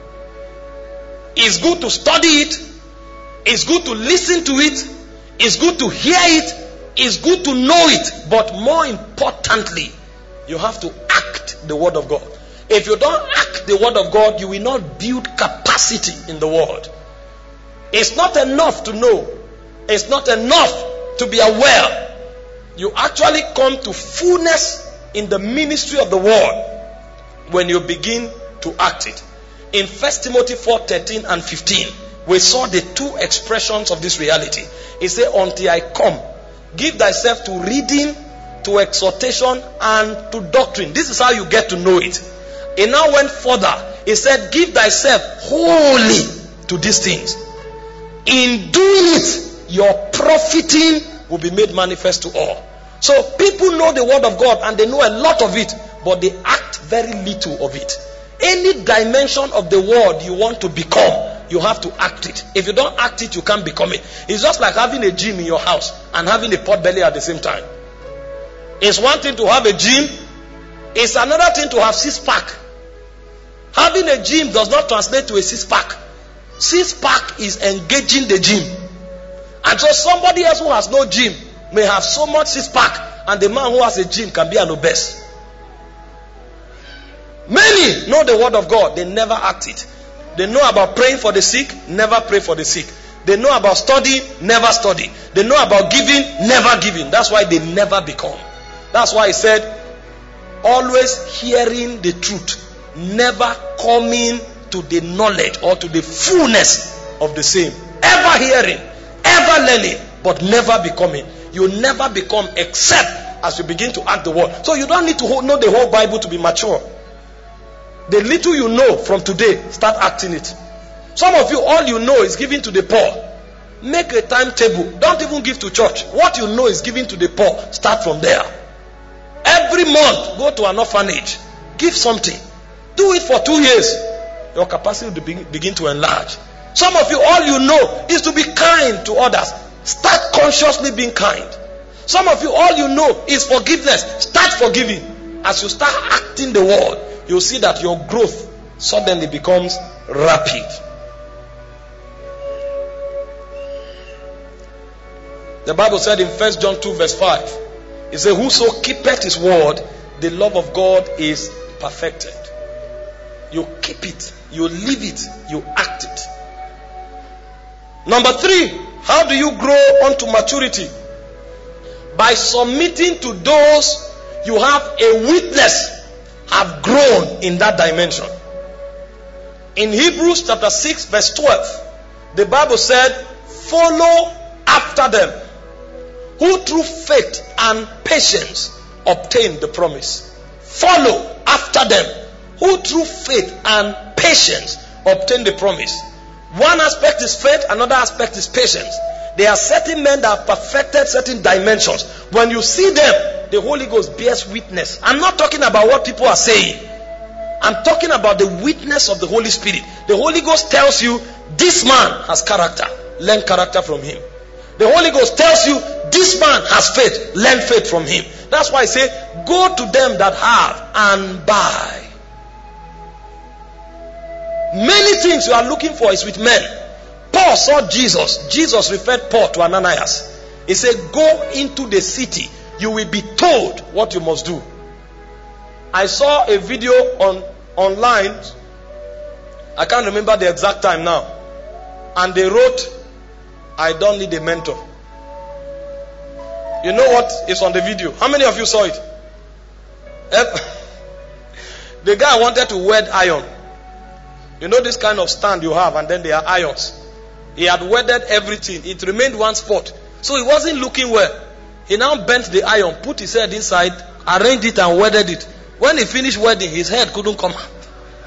A: It's good to study it. It's good to listen to it. It's good to hear it. It's good to know it. But more importantly, you have to act the word of God. If you don't act the word of God, you will not build capacity in the word. It's not enough to know. It's not enough to be aware. You actually come to fullness in the ministry of the word when you begin to act it. In First Timothy four thirteen and fifteen, we saw the two expressions of this reality. He said, until I come, give thyself to reading, to exhortation, and to doctrine. This is how you get to know it. He now went further. He said, give thyself wholly to these things. In doing it, your profiting will be made manifest to all. So people know the word of God and they know a lot of it, but they act very little of it. Any dimension of the word you want to become, you have to act it. If you don't act it, you can't become it. It's just like having a gym in your house and having a pot belly at the same time. It's one thing to have a gym. It's another thing to have six-pack. Having a gym does not translate to a six-pack. Six-pack is engaging the gym. And so somebody else who has no gym may have so much six-pack, and the man who has a gym can be an obese. Many know the word of God, they never act it. They know about praying for the sick, never pray for the sick. They know about studying, never study. They know about giving, never giving. That's why they never become. That's why he said, always hearing the truth, never coming to the knowledge or to the fullness of the same. Ever hearing, ever learning, but never becoming. You never become except as you begin to act the word. So you don't need to know the whole Bible to be mature. The little you know from today, start acting it. Some of you, all you know is giving to the poor. Make a timetable. Don't even give to church. What you know is giving to the poor. Start from there. Every month, go to an orphanage. Give something. Do it for two years. Your capacity will begin to enlarge. Some of you, all you know is to be kind to others. Start consciously being kind. Some of you, all you know is forgiveness. Start forgiving. As you start acting the word, you'll see that your growth suddenly becomes rapid. The Bible said in First John two verse five, it says, whoso keepeth his word, the love of God is perfected. You keep it, you live it, you act it. Number three, how do you grow unto maturity? By submitting to those you have a witness have grown in that dimension. In Hebrews chapter six verse twelve, the Bible said, follow after them who through faith and patience obtain the promise. Follow after them who through faith and patience obtain the promise. One aspect is faith, another aspect is patience. There are certain men that have perfected certain dimensions. When you see them, the Holy Ghost bears witness. I'm not talking about what people are saying. I'm talking about the witness of the Holy Spirit. The Holy Ghost tells you, this man has character. Learn character from him. The Holy Ghost tells you, this man has faith. Learn faith from him. That's why I say, go to them that have and buy. Many things you are looking for is with men. Paul saw Jesus. Jesus referred Paul to Ananias. He said, go into the city. You will be told what you must do. I saw a video on online. I can't remember the exact time now. And they wrote, I don't need a mentor. You know what is on the video? How many of you saw it? The guy wanted to wed iron. You know this kind of stand you have, and then there are irons. He had welded everything. It remained one spot. So he wasn't looking well. He now bent the iron, put his head inside, arranged it and welded it. When he finished wedding, his head couldn't come out.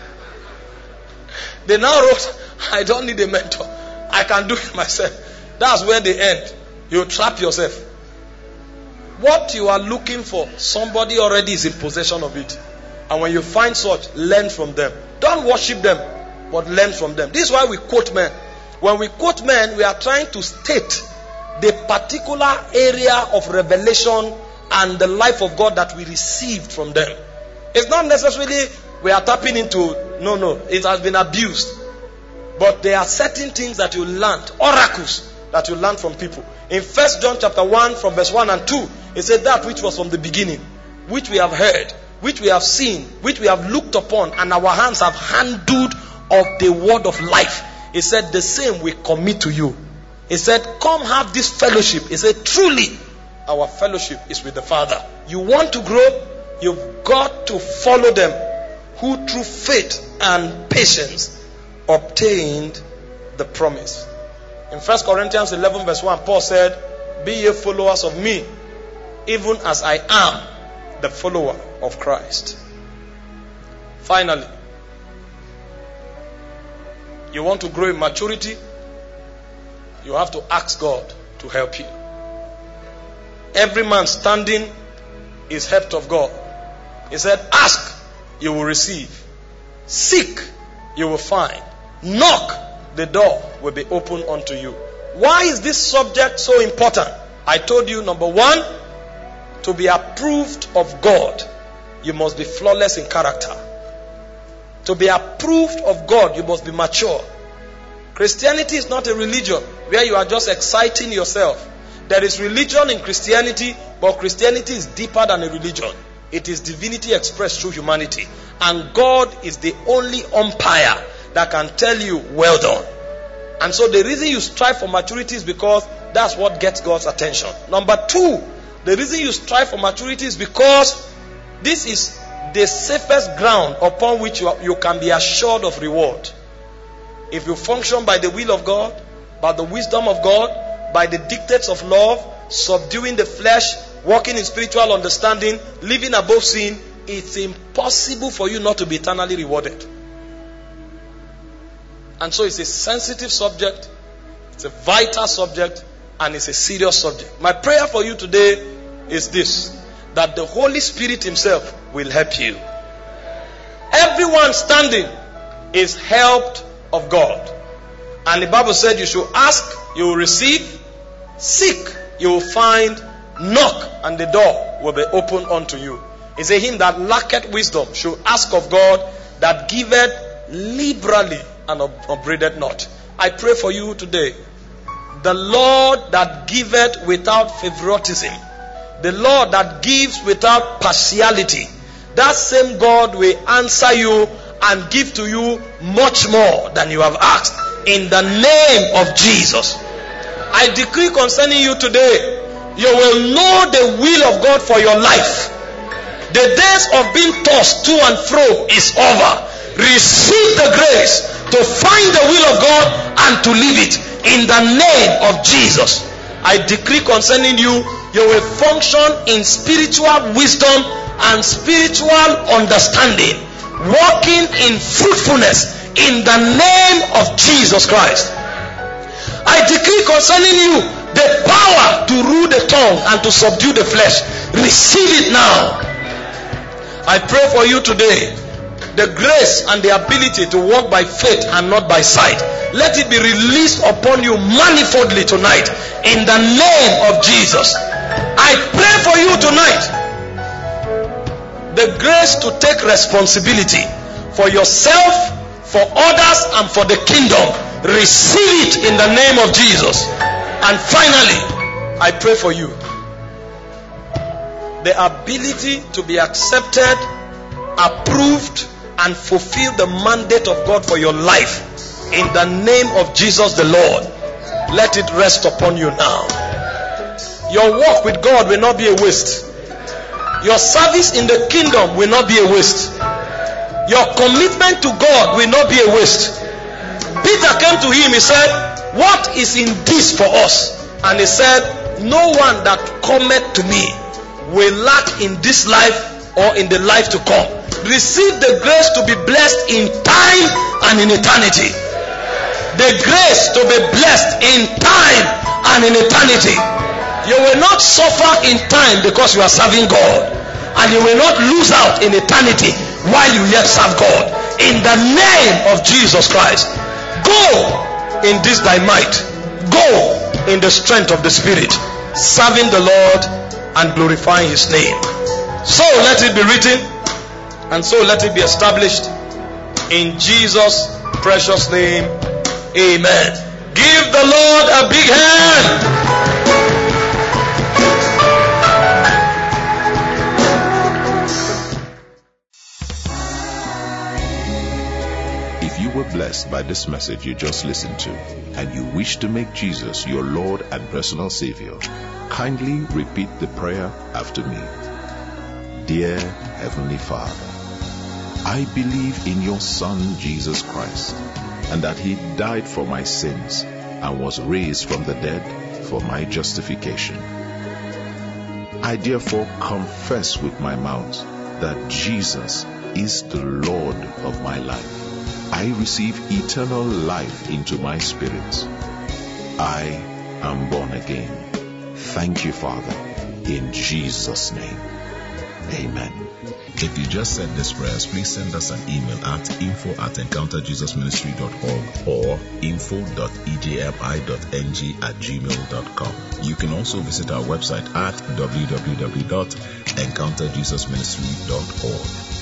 A: They now wrote, I don't need a mentor. I can do it myself. That's where they end. You trap yourself. What you are looking for, somebody already is in possession of it. And when you find such, learn from them. Don't worship them, but learn from them. This is why we quote men. When we quote men, we are trying to state the particular area of revelation and the life of God that we received from them. It's not necessarily we are tapping into, no, no, it has been abused. But there are certain things that you learned, oracles that you learn from people. In First John chapter one, from verse one and two, it said that which was from the beginning, which we have heard, which we have seen, which we have looked upon, and our hands have handled of the word of life. He said, the same we commit to you. He said, come have this fellowship. He said, truly, our fellowship is with the Father. You want to grow? You've got to follow them who through faith and patience obtained the promise. In First Corinthians eleven verse one, Paul said, be ye followers of me, even as I am the follower of Christ. Finally, you want to grow in maturity, you have to ask God to help you. Every man standing is helped of God. He said, ask, you will receive. Seek, you will find. Knock, the door will be opened unto you. Why is this subject so important? I told you, number one, to be approved of God, you must be flawless in character. To be approved of God, you must be mature. Christianity is not a religion where you are just exciting yourself. There is religion in Christianity, but Christianity is deeper than a religion. It is divinity expressed through humanity. And God is the only umpire that can tell you, well done. And so the reason you strive for maturity is because that's what gets God's attention. Number two, the reason you strive for maturity is because this is the safest ground upon which you, are, you can be assured of reward. If you function by the will of God, by the wisdom of God, by the dictates of love, subduing the flesh, walking in spiritual understanding, living above sin, it's impossible for you not to be eternally rewarded. And so it's a sensitive subject, it's a vital subject, and it's a serious subject. My prayer for you today is this, that the Holy Spirit himself will help you. Everyone standing is helped of God. And the Bible said you should ask, you will receive, seek, you will find, knock, and the door will be opened unto you. He said, him that lacketh wisdom should ask of God that giveth liberally and upbraideth not. I pray for you today. The Lord that giveth without favoritism, the Lord that gives without partiality, that same God will answer you and give to you much more than you have asked. In the name of Jesus. I decree concerning you today, you will know the will of God for your life. The days of being tossed to and fro is over. Receive the grace to find the will of God and to live it in the name of Jesus. I decree concerning you, you will function in spiritual wisdom and spiritual understanding, walking in fruitfulness in the name of Jesus Christ. I decree concerning you the power to rule the tongue and to subdue the flesh. Receive it now. I pray for you today, the grace and the ability to walk by faith and not by sight. Let it be released upon you manifoldly tonight in the name of Jesus. I pray for you tonight the grace to take responsibility for yourself, for others, and for the kingdom. Receive it in the name of Jesus. And finally, I pray for you the ability to be accepted, approved, and fulfill the mandate of God for your life in the name of Jesus the Lord. Let it rest upon you now. Your walk with God will not be a waste. Your service in the kingdom will not be a waste. Your commitment to God will not be a waste. Peter came to him, he said, what is in this for us? And he said, no one that cometh to me will lack in this life or in the life to come. Receive the grace to be blessed in time and in eternity. The grace to be blessed in time and in eternity. You will not suffer in time because you are serving God, and you will not lose out in eternity while you yet serve God. In the name of Jesus Christ, go in this thy might. Go in the strength of the Spirit, serving the Lord and glorifying his name. So let it be written, and so let it be established in Jesus' precious name. Amen. Give the Lord a big hand.
B: If you were blessed by this message you just listened to, and you wish to make Jesus your Lord and personal Savior, kindly repeat the prayer after me. Dear Heavenly Father, I believe in your Son Jesus Christ, and that he died for my sins and was raised from the dead for my justification. I therefore confess with my mouth that Jesus is the Lord of my life. I receive eternal life into my spirit. I am born again. Thank you, Father, in Jesus' name. Amen.
C: If you just said this prayers, please send us an email at info at encounter jesus ministry dot org or info dot e j m i dot n g at gmail dot com. You can also visit our website at w w w dot encounter jesus ministry dot org.